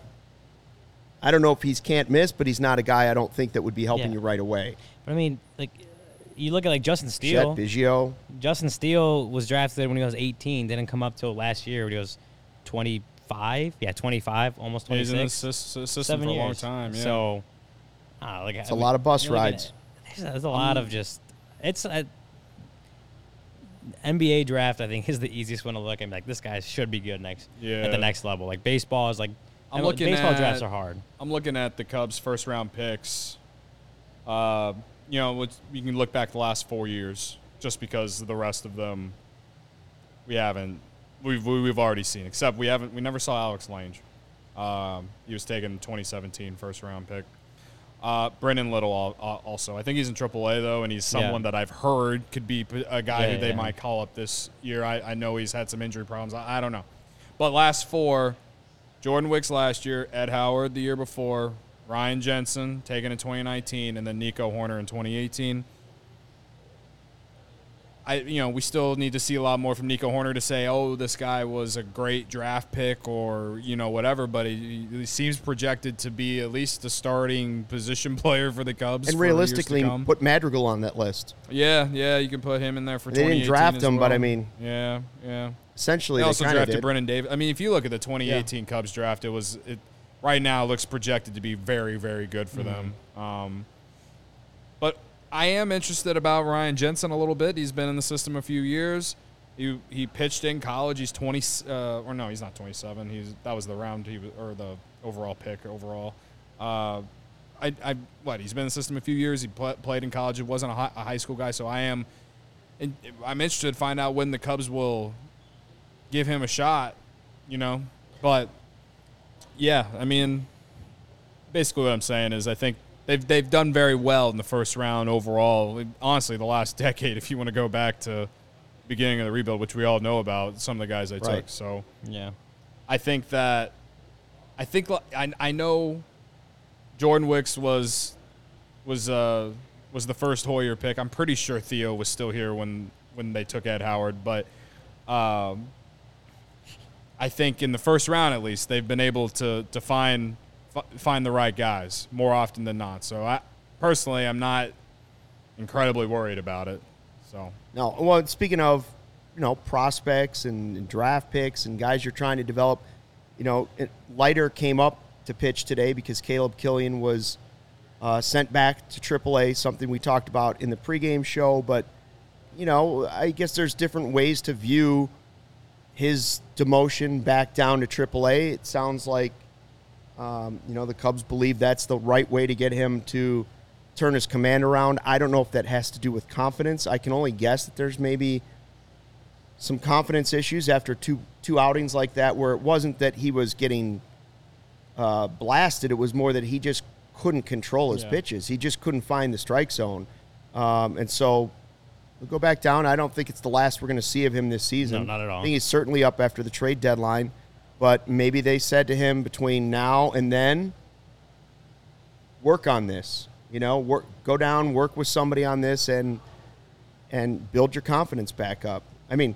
I don't know if he's can't miss, but he's not a guy I don't think that would be helping Yeah. you right away. But I mean, like, you look at like Justin Chet Steele. Biggio. Justin Steele was drafted when he was 18. Didn't come up till last year when he was 25. Yeah, 25, almost He's 26. in the system 7 for a years. long time. Yeah. So, It's a lot of bus you're looking rides. at- There's a lot of just. It's a NBA draft. I think is the easiest one to look at. Like this guy should be good at Yeah. the next level. Like baseball is like. I'm looking baseball at- drafts are hard. I'm looking at the Cubs' first round picks. You can look back the last 4 years, just because the rest of them we've already seen. Except we never saw Alex Lange. He was taken in 2017 first round pick. Brennan Little also. I think he's in AAA though, and he's someone that I've heard could be a guy Yeah, who they yeah. might call up this year. I know he's had some injury problems. I don't know, but last 4. Jordan Wicks last year, Ed Howard the year before, Ryan Jensen taken in 2019, and then Nico Horner in 2018. we still need to see a lot more from Nico Horner to say, oh, this guy was a great draft pick or, whatever. But he seems projected to be at least a starting position player for the Cubs. And realistically, put Madrigal on that list. Yeah, you can put him in there for 2018 They didn't draft him, well. but I mean. Yeah. Essentially, they also kind of drafted did. Brennan Davis. I mean, if you look at the 2018 Cubs draft, it right now looks projected to be very, very good for them. But I am interested about Ryan Jensen a little bit. He's been in the system a few years. He pitched in college. He's 20, or no, he's not 27. That was the round or the overall pick overall. He's been in the system a few years. He played in college. It wasn't a high school guy, so I'm interested to find out when the Cubs will give him a shot, But yeah, I mean, basically what I'm saying is I think they've done very well in the first round overall. Honestly, the last decade, if you want to go back to the beginning of the rebuild, which we all know about, some of the guys they took. So yeah, I know Jordan Wicks was the first Hoyer pick. I'm pretty sure Theo was still here when they took Ed Howard, but I think in the first round at least they've been able to find the right guys more often than not. So personally, I'm not incredibly worried about it. So no. Well, speaking of prospects and draft picks and guys you're trying to develop, Leiter came up to pitch today because Caleb Killian was sent back to AAA, something we talked about in the pregame show. But I guess there's different ways to view his demotion back down to AAA. It sounds like, the Cubs believe that's the right way to get him to turn his command around. I don't know if that has to do with confidence. I can only guess that there's maybe some confidence issues after two outings like that, where it wasn't that he was getting blasted. It was more that he just couldn't control his pitches. He just couldn't find the strike zone. And so we'll go back down. I don't think it's the last we're going to see of him this season. No, not at all. I think he's certainly up after the trade deadline. But maybe they said to him between now and then, work on this. Go down, work with somebody on this, and build your confidence back up. I mean,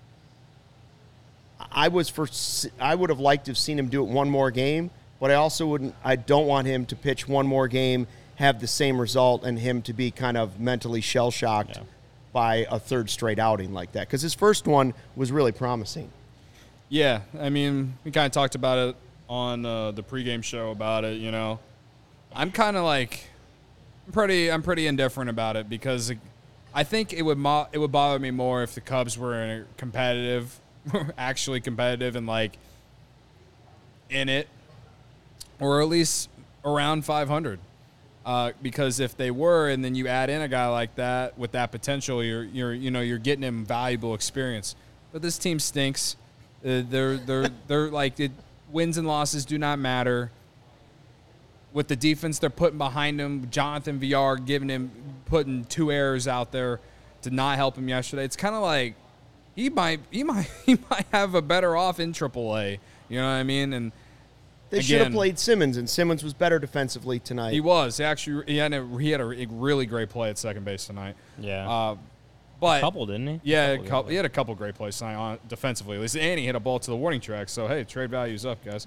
I would have liked to have seen him do it one more game, but I don't want him to pitch one more game, have the same result, and him to be kind of mentally shell-shocked by a third straight outing like that. Because his first one was really promising. Yeah, I mean, we kind of talked about it on the pregame show about it, I'm kind of like I'm pretty indifferent about it because I think it would bother me more if the Cubs were actually competitive and like in it, or at least around 500. Because if they were, and then you add in a guy like that with that potential, you're getting him valuable experience. But this team stinks. They're like wins and losses do not matter. With the defense they're putting behind him, Jonathan Villar putting 2 errors out there to not help him yesterday. It's kind of like he might have a better off in AAA. You know what I mean? And they should have played Simmons, and Simmons was better defensively tonight. He was actually. He had a really great play at second base tonight. Yeah. But a couple, didn't he? Yeah, he had a couple great plays tonight defensively. At least, and he hit a ball to the warning track. So hey, trade value's up, guys.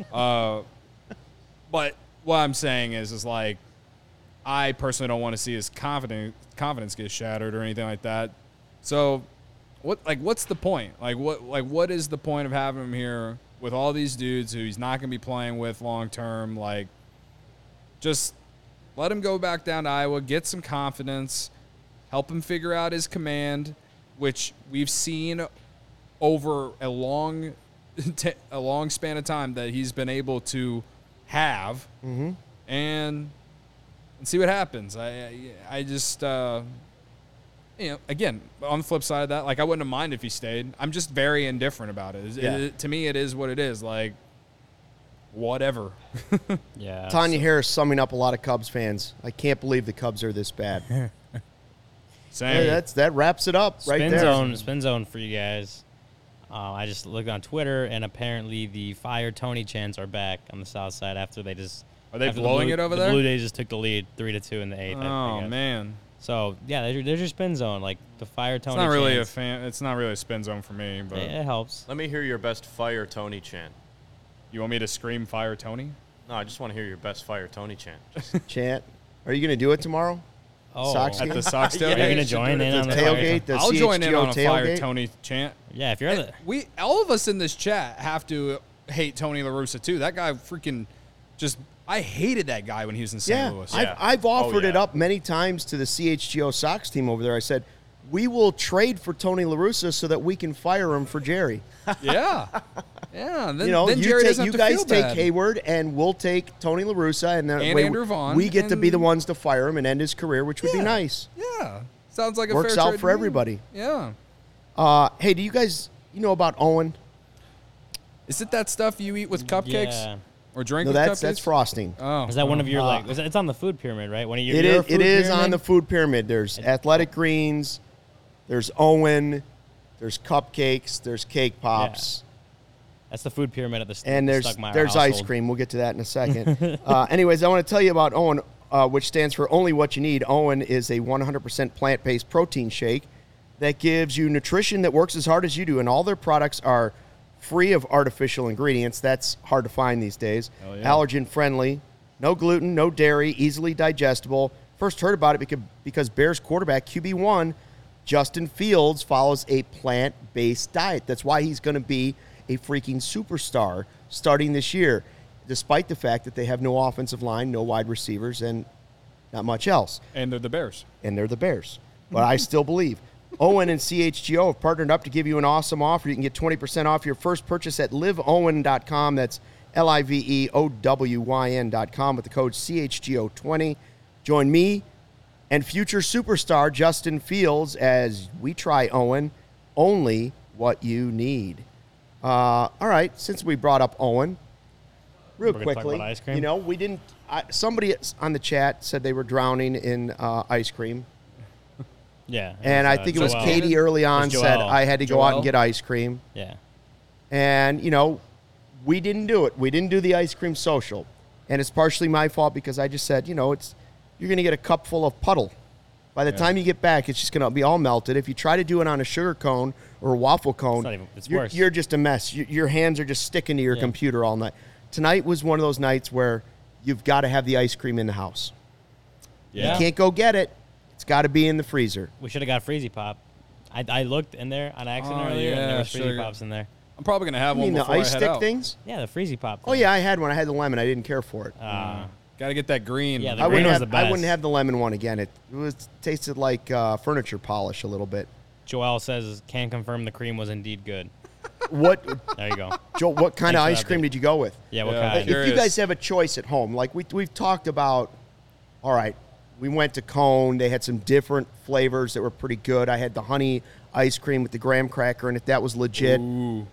But what I'm saying is like, I personally don't want to see his confidence get shattered or anything like that. So, what's the point? What is the point of having him here with all these dudes who he's not going to be playing with long term? Like, just let him go back down to Iowa, get some confidence. Help him figure out his command, which we've seen over a long span of time that he's been able to have, and see what happens. I just again, on the flip side of that, like I wouldn't have minded if he stayed. I'm just very indifferent about it. To me, it is what it is. Like, whatever. Yeah. Tanya Harris summing up a lot of Cubs fans. I can't believe the Cubs are this bad. Same. Yeah, that wraps it up right there. Spin zone for you guys. I just looked on Twitter, and apparently the Fire Tony chants are back on the South Side after they just. Are they blowing it over there? The Blue Jays just took the lead 3-2 in the 8th. Oh man! So yeah, there's your spin zone, like the fire Tony. It's not really chants. It's not really a spin zone for me, but It helps. Let me hear your best Fire Tony chant. you want me to scream "Fire Tony"? No, I just want to hear your best Fire Tony chant. Chant. Are you going to do it tomorrow? Oh, Sox At game? the Sox Yeah, are you tailgate? gonna should join do it in at on the the tailgate? fire? The I'll join in CHGO on a "Fire tailgate? Tony" chant. Yeah, if you're the All of us in this chat have to hate Tony La Russa too. That guy freaking just. I hated that guy when he was in St. Yeah, Louis. I've offered Oh, it yeah. up many times to the CHGO Sox team over there. I said, we will trade for Tony La Russa so that we can fire him for Jerry. Yeah. Yeah. Then, You know, then you Jerry take, doesn't you have to guys feel take bad. Hayward, and we'll take Tony La Russa, and, And way Andrew Vaughn, we get to be the and- ones to fire him and end his career, which would be Yeah. nice. Yeah. Sounds like a Works fair out trade for to me. everybody. Yeah. Hey, do you guys know about Owen? Is it that stuff you eat with cupcakes Yeah. or drink No, with that's cupcakes? that's frosting. Oh. Is that one of your like? It's on the food pyramid, right? One of your. It your is. food It is pyramid? on the food pyramid. There's Athletic Greens, there's Owen, there's cupcakes, there's cake pops. That's the food pyramid at the And there's Stuckmeyer ice household. cream. We'll get to that in a second. Anyways, I want to tell you about Owen, which stands for Only What You Need. Owen is a 100% plant-based protein shake that gives you nutrition that works as hard as you do, and all their products are free of artificial ingredients. That's hard to find these days. Hell yeah. Allergen-friendly, no gluten, no dairy, easily digestible. First heard about it because Bears quarterback QB1 Justin Fields follows a plant-based diet. That's why he's going to be a freaking superstar starting this year, despite the fact that they have no offensive line, no wide receivers, and not much else. And they're the Bears. And they're the Bears. But I still believe. Owen and CHGO have partnered up to give you an awesome offer. You can get 20% off your first purchase at liveowen.com. That's LIVEOWYN.com with the code CHGO20. Join me and future superstar Justin Fields as we try Owen, only what you need. All right, since we brought up Owen, real We're gonna talk quickly, about ice cream? you know, we didn't. Somebody on the chat said they were drowning in ice cream, Yeah. and I think it was Joel. Katie early on It was said Joel. I had to go out Joel? and get ice cream, Yeah. and you know, we didn't do it. We didn't do the ice cream social, and it's partially my fault because I just said, you know, you're going to get a cup full of puddle. By the time you get back, it's just going to be all melted. If you try to do it on a sugar cone or a waffle cone, it's you're, worse. you're just a mess. Your hands are just sticking to your Yeah. computer all night. Tonight was one of those nights where you've got to have the ice cream in the house. Yeah. You can't go get it. It's got to be in the freezer. We should have got Freezy Pop. I looked in there on accident Oh, earlier, and there yeah, was Freezy sugar. Pops in there. I'm probably gonna have You one mean the before ice I head stick out. things? Yeah, the Freezy Pop. Oh, yeah, I had one. I had the lemon. I didn't care for it. Gotta get that green. Yeah, the I green wouldn't was have, the I best. wouldn't have the lemon one again. It tasted like furniture polish a little bit. Joel says, can confirm the cream was indeed good. What, There you go. Joe? What kind of Thanks for ice that, cream Dave. did you go with? Yeah, what Yeah, kind? If you Curious. guys have a choice at home, like we've talked about, all right, we went to Cone. They had some different flavors that were pretty good. I had the honey ice cream with the graham cracker in it. That was legit. Ooh.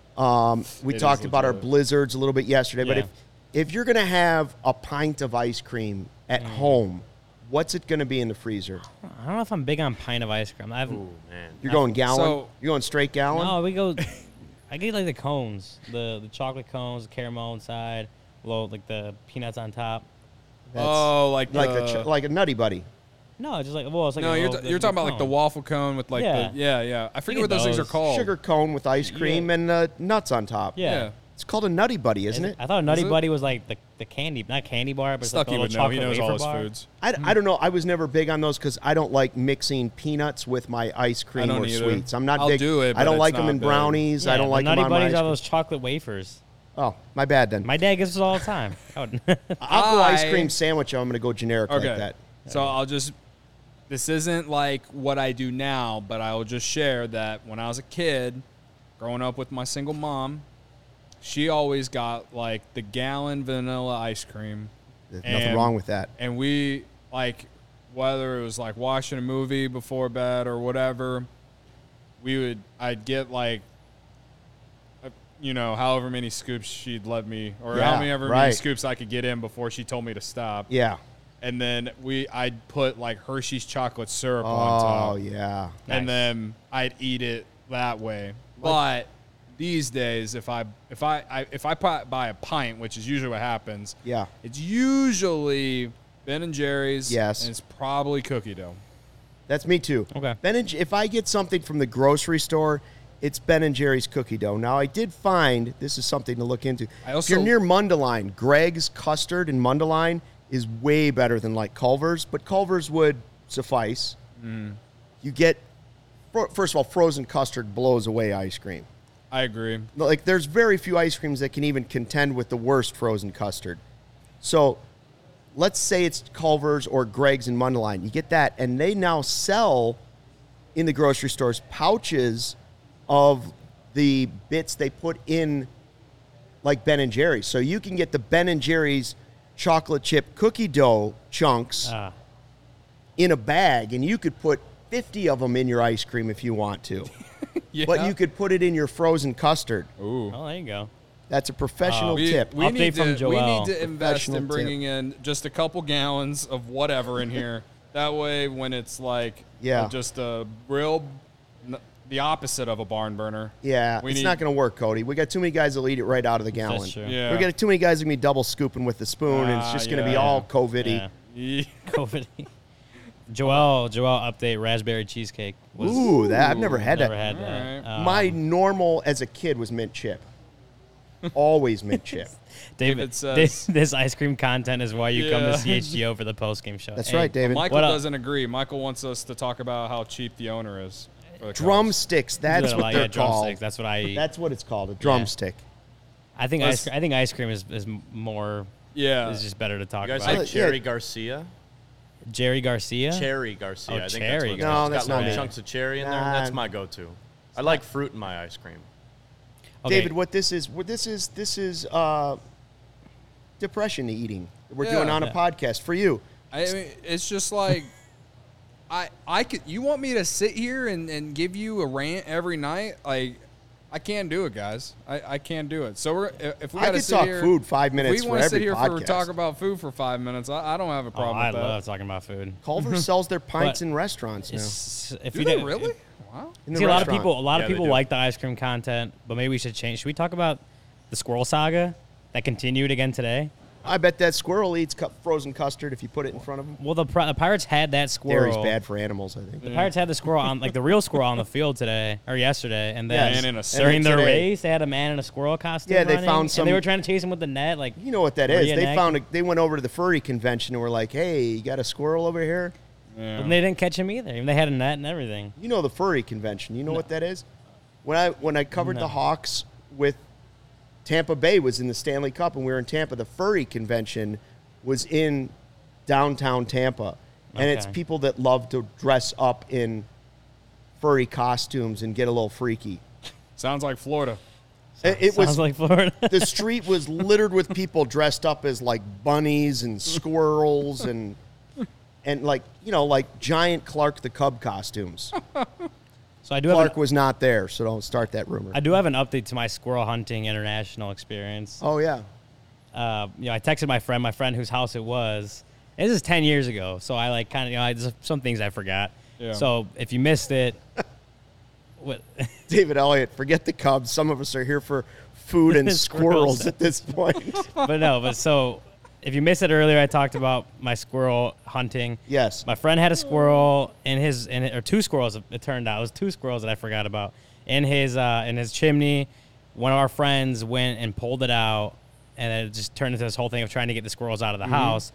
We It talked is about our legit. blizzards a little bit yesterday. But Yeah. if you're going to have a pint of ice cream at home, what's it going to be in the freezer? I don't know if I'm big on pint of ice cream. I've Ooh, man. You're going gallon? So- You're going straight gallon? no, we go. I get like the cones, the chocolate cones, the caramel inside, like the peanuts on top. That's Oh, like like a Nutty Buddy. No, it's just like it's like no, a you're, little- you're talking about like the cone. waffle cone with like Yeah. the yeah. I forget get what those things are those. called. Sugar cone with ice cream and nuts on top. Yeah. It's called a Nutty Buddy, isn't it? I thought Nutty Is it? Buddy was like the candy, not candy bar, but it's like Stucky a little would know. He chocolate knows all wafer his bar. foods. I don't know. I was never big on those because I don't like mixing peanuts with my ice cream don't or either. sweets. I'm not I'll big. do it, I but don't it's like them not in big. brownies. Yeah, I don't the like them Nutty on my Buddies ice are cream. those chocolate wafers. Oh, my bad then. My dad gives us all the time. I'll go ice I- cream sandwich. I'm going to go generic Okay. like that. So I'll just. This isn't like what I do now, but I will just share that when I was a kid, growing up with my single mom, she always got like the gallon vanilla ice cream. There's nothing And- wrong with that. And we like whether it was like watching a movie before bed or whatever, I'd get like however many scoops she'd let me or Yeah, many right. scoops I could get in before she told me to stop. Yeah. And then I'd put like Hershey's chocolate syrup on Oh, top. yeah. And Nice. then I'd eat it that way. But these days, if I buy a pint, which is usually what happens, Yeah. it's usually Ben and Jerry's. Yes. and it's probably cookie dough. That's me too. Okay. If I get something from the grocery store, it's Ben & Jerry's cookie dough. Now, I did find, this is something to look into. If you're near Mundelein, Greg's custard in Mundelein is way better than like Culver's, but Culver's would suffice. You get, first of all, frozen custard blows away ice cream. I agree. Like, there's very few ice creams that can even contend with the worst frozen custard. So, let's say it's Culver's or Greg's in Mundelein. You get that, and they now sell in the grocery stores pouches of the bits they put in, like Ben & Jerry's. So you can get the Ben & Jerry's chocolate chip cookie dough chunks in a bag, and you could put 50 of them in your ice cream if you want to. Yeah. But you could put it in your frozen custard. Ooh. Oh, there you go. That's a professional tip. Update need from to, Joel. We need to invest Professional in bringing in just a couple gallons of whatever in here. That way, when it's like just a real, the opposite of a barn burner. Yeah, it's not going to work, Cody. We got too many guys that'll eat it right out of the gallon. That's true. Yeah. We got too many guys that can be double scooping with the spoon, and it's just going to be all COVID-y. Yeah. COVID. Joel, update raspberry cheesecake. Ooh, I've never had Never that. had that. All My normal as a kid was mint chip. Always mint chip. David says- this ice cream content is why you come to CHGO for the post game show. That's Hey, right, David. Michael What up? doesn't agree. Michael wants us to talk about how cheap the owner is. For the Cubs. Drumsticks. That's what they're called. drumsticks. That's what I eat. That's what it's called, a drumstick. I think Let's- I think ice cream is more. Yeah. Is just better to talk You guys about. like Cherry Garcia? Jerry Garcia. Cherry Garcia. Oh, I think cherry. that's what No, it's that's got not little it. chunks of cherry in there. Nah. That's my go-to. I like fruit in my ice cream. Okay. David, what this is depression eating. We're doing on a podcast for you. I mean, it's just like I could. You want me to sit here and give you a rant every night? Like, I can't do it, guys. I can't do it. So if we I got to could sit talk here, food 5 minutes if we for want to sit every here podcast. for talk about food for 5 minutes, I don't have a Oh, problem I with that. love talking about food. Culver sells their pints in restaurants now. If Do you they did- really? Wow. In the See, a lot of restaurant. people Yeah, they do. like the ice cream content, but maybe we should change. Should we talk about the squirrel saga that continued again today? I bet that squirrel eats frozen custard if you put it in front of him. Well, the Pirates had that squirrel. Dairy's bad for animals, I think. The Pirates had the squirrel on, like the real squirrel on the field today or yesterday, and then Yes. And in a during their today. race, they had a man in a squirrel costume. Yeah, they running, found some- and they were trying to chase him with the net. Like, You know what that is? They Reenact- they went over to the furry convention and were like, "Hey, you got a squirrel over here?" and they didn't catch him either. Even they had a net and everything. You know the furry convention. You know what that is? When I covered the Hawks with Tampa Bay was in the Stanley Cup and we were in Tampa, the furry convention was in downtown Tampa. And it's Okay. people that love to dress up in furry costumes and get a little freaky. Sounds like Florida. It Sounds was like Florida. the street was littered with people dressed up as like bunnies and squirrels and like, like giant Clark the Cub costumes. So I do have Clark was not there, so don't start that rumor. I do have an update to my squirrel hunting international experience. Oh yeah. I texted my friend whose house it was. This is 10 years ago, so I like kind of, there's some things I forgot. Yeah. So if you missed it, what? David Elliott, forget the Cubs. Some of us are here for food and Squirrels. squirrels at this point. but so if you missed it earlier, I talked about my squirrel hunting. Yes. My friend had a squirrel or two squirrels. It turned out it was two squirrels that I forgot about in his chimney. One of our friends went and pulled it out, and it just turned into this whole thing of trying to get the squirrels out of the house.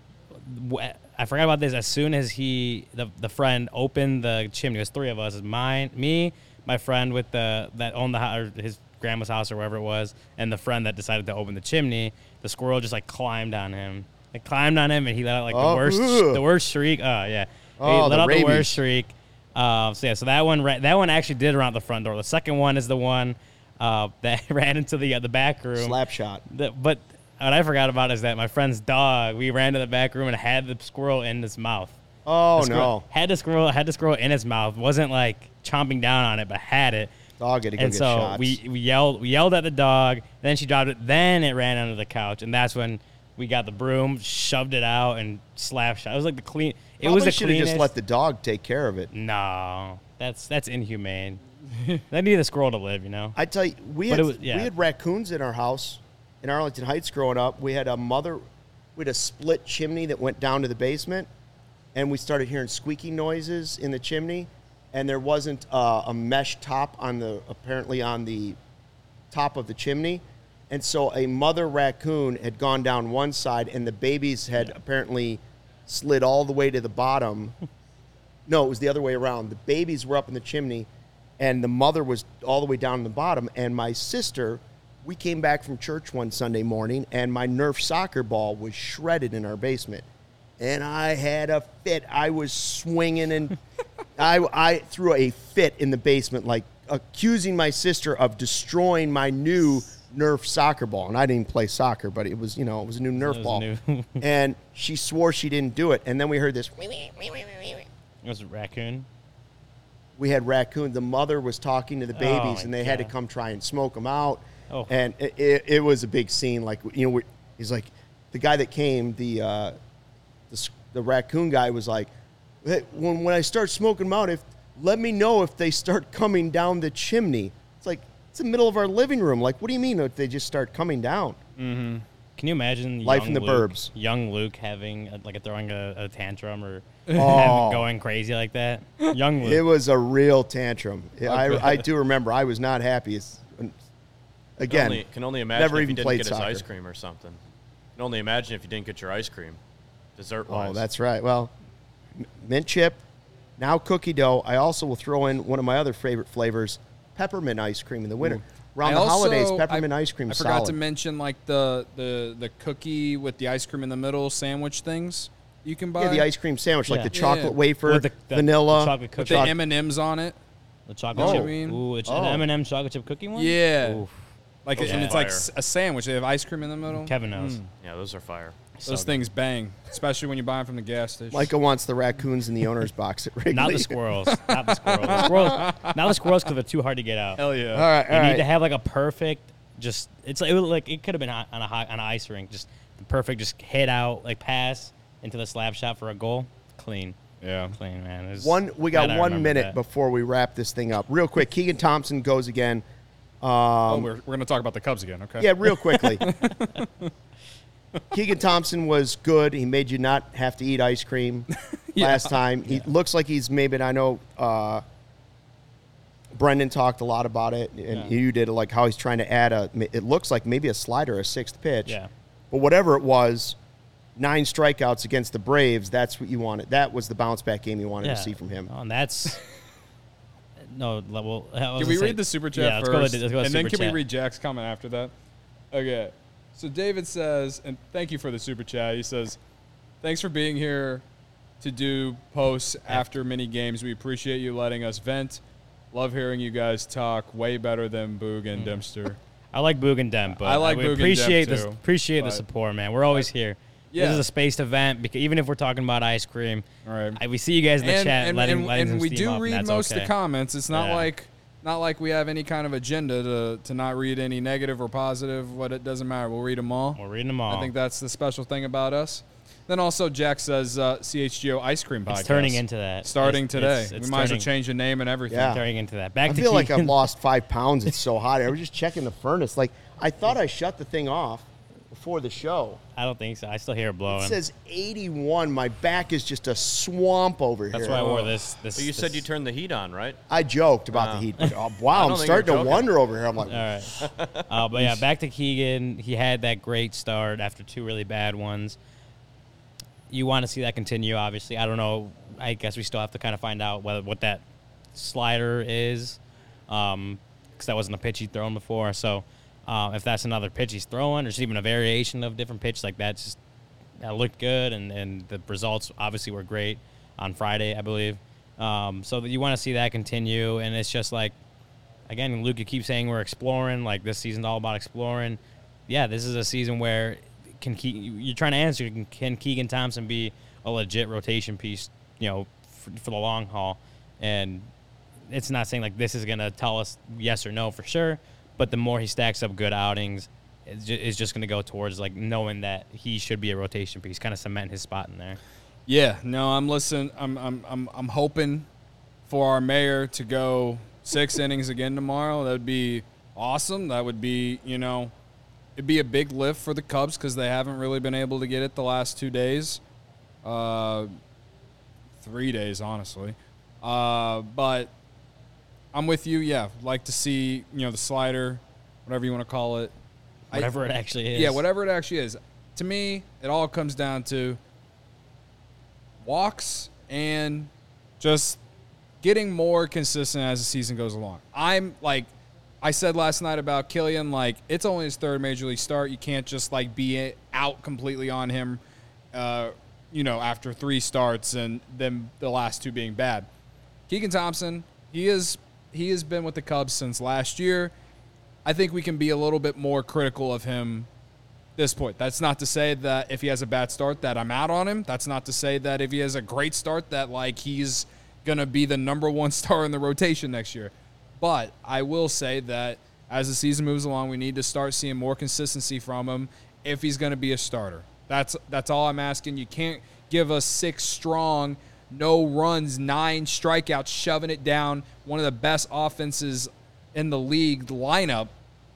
I forgot about this. As soon as the friend opened the chimney, it was three of us. It's me, my friend with that owned the house, or his grandma's house or wherever it was, and the friend that decided to open the chimney. The squirrel just like climbed on him. It climbed on him, and he let out like the worst shriek. He let the out rabies. the worst shriek. So that one actually did run out the front door. The second one is the one that ran into the back room. Slap shot. But what I forgot about is that my friend's dog. We ran to the back room and had the squirrel in his mouth. Oh The squirrel- Had the squirrel in his mouth. Wasn't like chomping down on it, but had it. Dog had to go And get so shots. we yelled at the dog. Then she dropped it. Then it ran under the couch, and that's when we got the broom, shoved it out, and slap shot. It was like the clean. It was the should have cleanest. just let the dog take care of it. No, that's inhumane. They need a squirrel to live, I tell you, we But had it was- yeah. we had raccoons in our house in Arlington Heights growing up. We had a split chimney that went down to the basement. and we started hearing squeaky noises in the chimney, and there wasn't a mesh top apparently on the top of the chimney. And so a mother raccoon had gone down one side, and the babies had apparently slid all the way to the bottom. No, it was the other way around. The babies were up in the chimney, and the mother was all the way down in the bottom. And my sister, we came back from church one Sunday morning, and my Nerf soccer ball was shredded in our basement. And I had a fit. I was swinging, and I threw a fit in the basement, like accusing my sister of destroying my new Nerf soccer ball. And I didn't play soccer, but it was, it was a new Nerf ball. And she swore she didn't do it. And then we heard this. It was a raccoon. We had raccoon. The mother was talking to the babies, my and they had to God. come try and smoke them out. Oh. And it was a big scene. Like, he's like, the guy that came, the raccoon guy was like, hey, when I start smoking them out, let me know if they start coming down the chimney. It's like, it's the middle of our living room. Like, what do you mean if they just start coming down? Mm-hmm. Can you imagine Life young in the Luke, burbs. Young Luke having throwing a tantrum or Oh. going crazy like that? Young Luke. It was a real tantrum. I do remember. I was not happy. Again, Can only imagine never if even you didn't played get soccer. his ice cream or something. Can only imagine if you didn't get your ice cream, dessert-wise. Oh, that's right. Well, mint chip, now cookie dough. I also will throw in one of my other favorite flavors, peppermint ice cream in the winter. Around the holidays, peppermint ice cream I is forgot solid. to mention like the cookie with the ice cream in the middle sandwich things you can buy. Yeah, the ice cream sandwich, like Yeah. the chocolate Yeah. wafer, With the vanilla. chocolate with cookie. the M&Ms on it. The chocolate Oh. chip. I mean? Ooh, it's Oh. an M&M chocolate chip cookie one? Yeah. Oof. Like Those and are it's like fire. a sandwich. They have ice cream in the middle. Kevin knows. Yeah, those are fire. Those things bang, especially when you buy them from the gas station. Micah wants the raccoons in the owner's box at Wrigley. Not the squirrels. Not the squirrels. Not the squirrels because they're too hard to get out. hell yeah. All right, You all need right. to have like a perfect, just it could have been on an ice rink, just the perfect, just hit out like pass into the slap shot for a goal, clean, Yeah. man. We got Glad I 1 remember minute that. before we wrap this thing up. Real quick, Keegan Thompson goes again. We're going to talk about the Cubs again, okay? Yeah, real quickly. Keegan Thompson was good. He made you not have to eat ice cream last time. He looks like he's maybe, I know Brendan talked a lot about it, and you did, like how he's trying to add it looks like maybe a slider, a sixth pitch. Yeah. But whatever it was, 9 strikeouts against the Braves, that's what you wanted. That was the bounce back game you wanted to see from him. Oh, and that's no level. Can we read the super chat yeah, first? Let's go to and then super can chat. we read Jack's comment after that? Okay. So David says, and thank you for the super chat. He says, thanks for being here to do posts after many games. We appreciate you letting us vent. Love hearing you guys talk. Way better than Boog and Dempster. I like Boog and Demp, but I like we Boog and appreciate Demp, the too, appreciate the but- support, man. We're always here. Yeah. This is a spaced event because even if we're talking about ice cream, All right. we see you guys in the chat and, letting and some we steam do up, and read that's most okay. of the comments. It's not Yeah. like we have any kind of agenda to not read any negative or positive. What it doesn't matter. We'll read them all. We're reading them all. I think that's the special thing about us. Then also Jack says CHGO Ice Cream Podcast. It's turning into that. Starting It's- today. it's We might as well turning- change the name and everything. Yeah. Turning into that. Back I to feel like I've Keegan. lost 5 pounds. It's so hot. I was just checking the furnace. Like, I thought I shut the thing off before the show. I don't think so. I still hear it blowing. It says 81. My back is just a swamp over That's here. why I wore this. But you said you turned the heat on, right? I joked about the heat. But, I wow, don't I'm think starting you're to joking. wonder over here. I'm like, All right. But yeah, back to Keegan. He had that great start after 2 really bad ones. You want to see that continue, obviously. I don't know. I guess we still have to kind of find out what that slider is, because that wasn't a pitch he'd thrown before. So if that's another pitch he's throwing, or just even a variation of different pitch like that, that looked good, and the results obviously were great on Friday, I believe. So that you want to see that continue, and it's just like, again, Luke, you keep saying we're exploring. Like, this season's all about exploring. Yeah, this is a season where you're trying to answer, can Keegan Thompson be a legit rotation piece, for the long haul? And it's not saying, like, this is going to tell us yes or no for sure, but the more he stacks up good outings, it's just going to go towards, like, knowing that he should be a rotation piece, kind of cement his spot in there. Yeah, no, I'm listening. I'm hoping for our mayor to go 6 innings again tomorrow. That would be awesome. That would be, it'd be a big lift for the Cubs because they haven't really been able to get it the last 2 days. 3 days, honestly. But I'm with you. Yeah, like to see the slider, whatever you want to call it, Whatever it actually is. Yeah, whatever it actually is. To me, it all comes down to walks and just getting more consistent as the season goes along. I'm like, I said last night about Killian, like, it's only his third major league start. You can't just like be out completely on him, after 3 starts and then the last 2 being bad. Keegan Thompson, he has been with the Cubs since last year. I think we can be a little bit more critical of him this point. That's not to say that if he has a bad start that I'm out on him. That's not to say that if he has a great start that like he's going to be the number 1 star in the rotation next year. But I will say that as the season moves along, we need to start seeing more consistency from him if he's going to be a starter. That's all I'm asking. You can't give us 6 strong, no runs, 9 strikeouts, shoving it down, one of the best offenses in the league lineup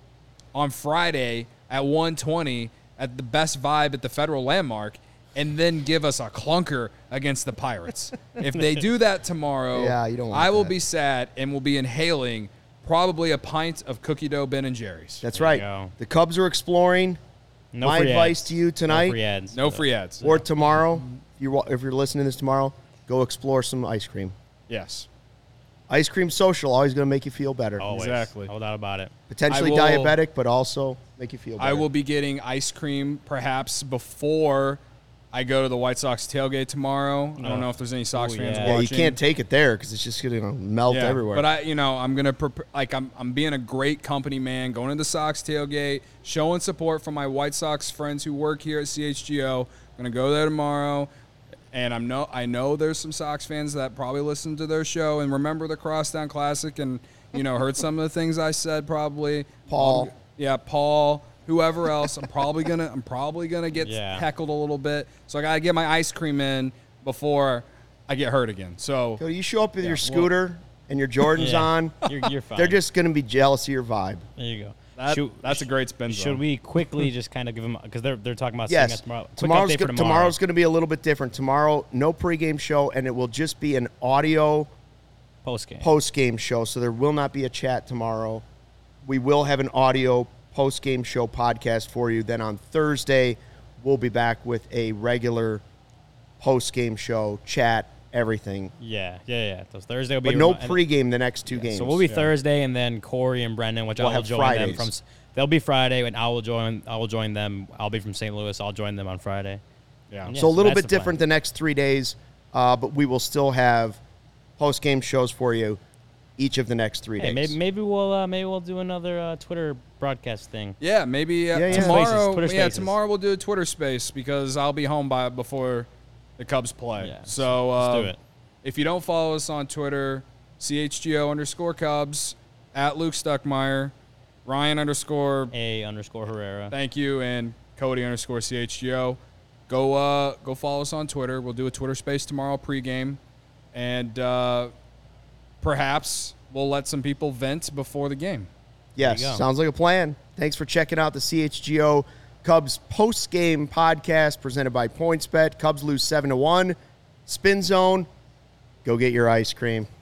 on Friday at 1:20 at the best vibe at the Federal Landmark, and then give us a clunker against the Pirates. If they do that tomorrow, you don't want I will that. be sad and will be inhaling probably a pint of cookie dough Ben & Jerry's. That's There you right. go. The Cubs are exploring. No My free advice ads. to you tonight, No free ads. No free ads. or tomorrow, if you're listening to this tomorrow, go explore some ice cream. Yes. Ice cream social, always going to make you feel better. Always. Exactly. No doubt about it. Potentially I will- diabetic, but also make you feel better. I will be getting ice cream perhaps before I go to the White Sox tailgate tomorrow. I don't know if there's any Sox Ooh, fans yeah. Yeah, watching. you can't take it there because it's just going to melt everywhere. But I'm gonna I'm being a great company man, going to the Sox tailgate, showing support from my White Sox friends who work here at CHGO. I'm gonna go there tomorrow, and I know there's some Sox fans that probably listen to their show and remember the Crosstown Classic and heard some of the things I said probably. Paul. Paul. Whoever else, I'm probably gonna get Yeah. heckled a little bit. So I gotta get my ice cream in before I get hurt again. So So you show up with your scooter and your Jordans Yeah. on. You're fine. They're just going to be jealous of your vibe. There you go. that's a great spin zone. Should we quickly just kind of give them, because they're talking about seeing Yes. us tomorrow. Quick Tomorrow's update for tomorrow's going to be a little bit different. Tomorrow, no pregame show, and it will just be an audio post-game. post-game show. So there will not be a chat tomorrow. We will have an audio post-game show podcast for you. Then on Thursday, we'll be back with a regular post-game show, chat, everything. Yeah. So Thursday will be. But no and- pregame the next 2 games. So we'll be Thursday, and then Corey and Brendan, which We'll I will have join Fridays. them from. They'll be Friday, and I will join them. I'll be from St. Louis. I'll join them on Friday. Yeah. And So a little that's bit the plan. different the next 3 days, but we will still have post-game shows for you each of the next 3 Hey, days. maybe we'll do another Twitter broadcast thing. Yeah, maybe yeah. tomorrow. Spaces, Twitter Spaces. Tomorrow we'll do a Twitter space because I'll be home before the Cubs play. Yeah, so let's do it. If you don't follow us on Twitter, CHGO_Cubs, at Luke Stuckmeyer, Ryan_ A_Herrera. thank you, and Cody_CHGO. Go follow us on Twitter. We'll do a Twitter space tomorrow pregame, and perhaps we'll let some people vent before the game. Yes, There you go. sounds like a plan. Thanks for checking out the CHGO Cubs post-game podcast presented by PointsBet. Cubs lose 7-1. Spin Zone. Go get your ice cream.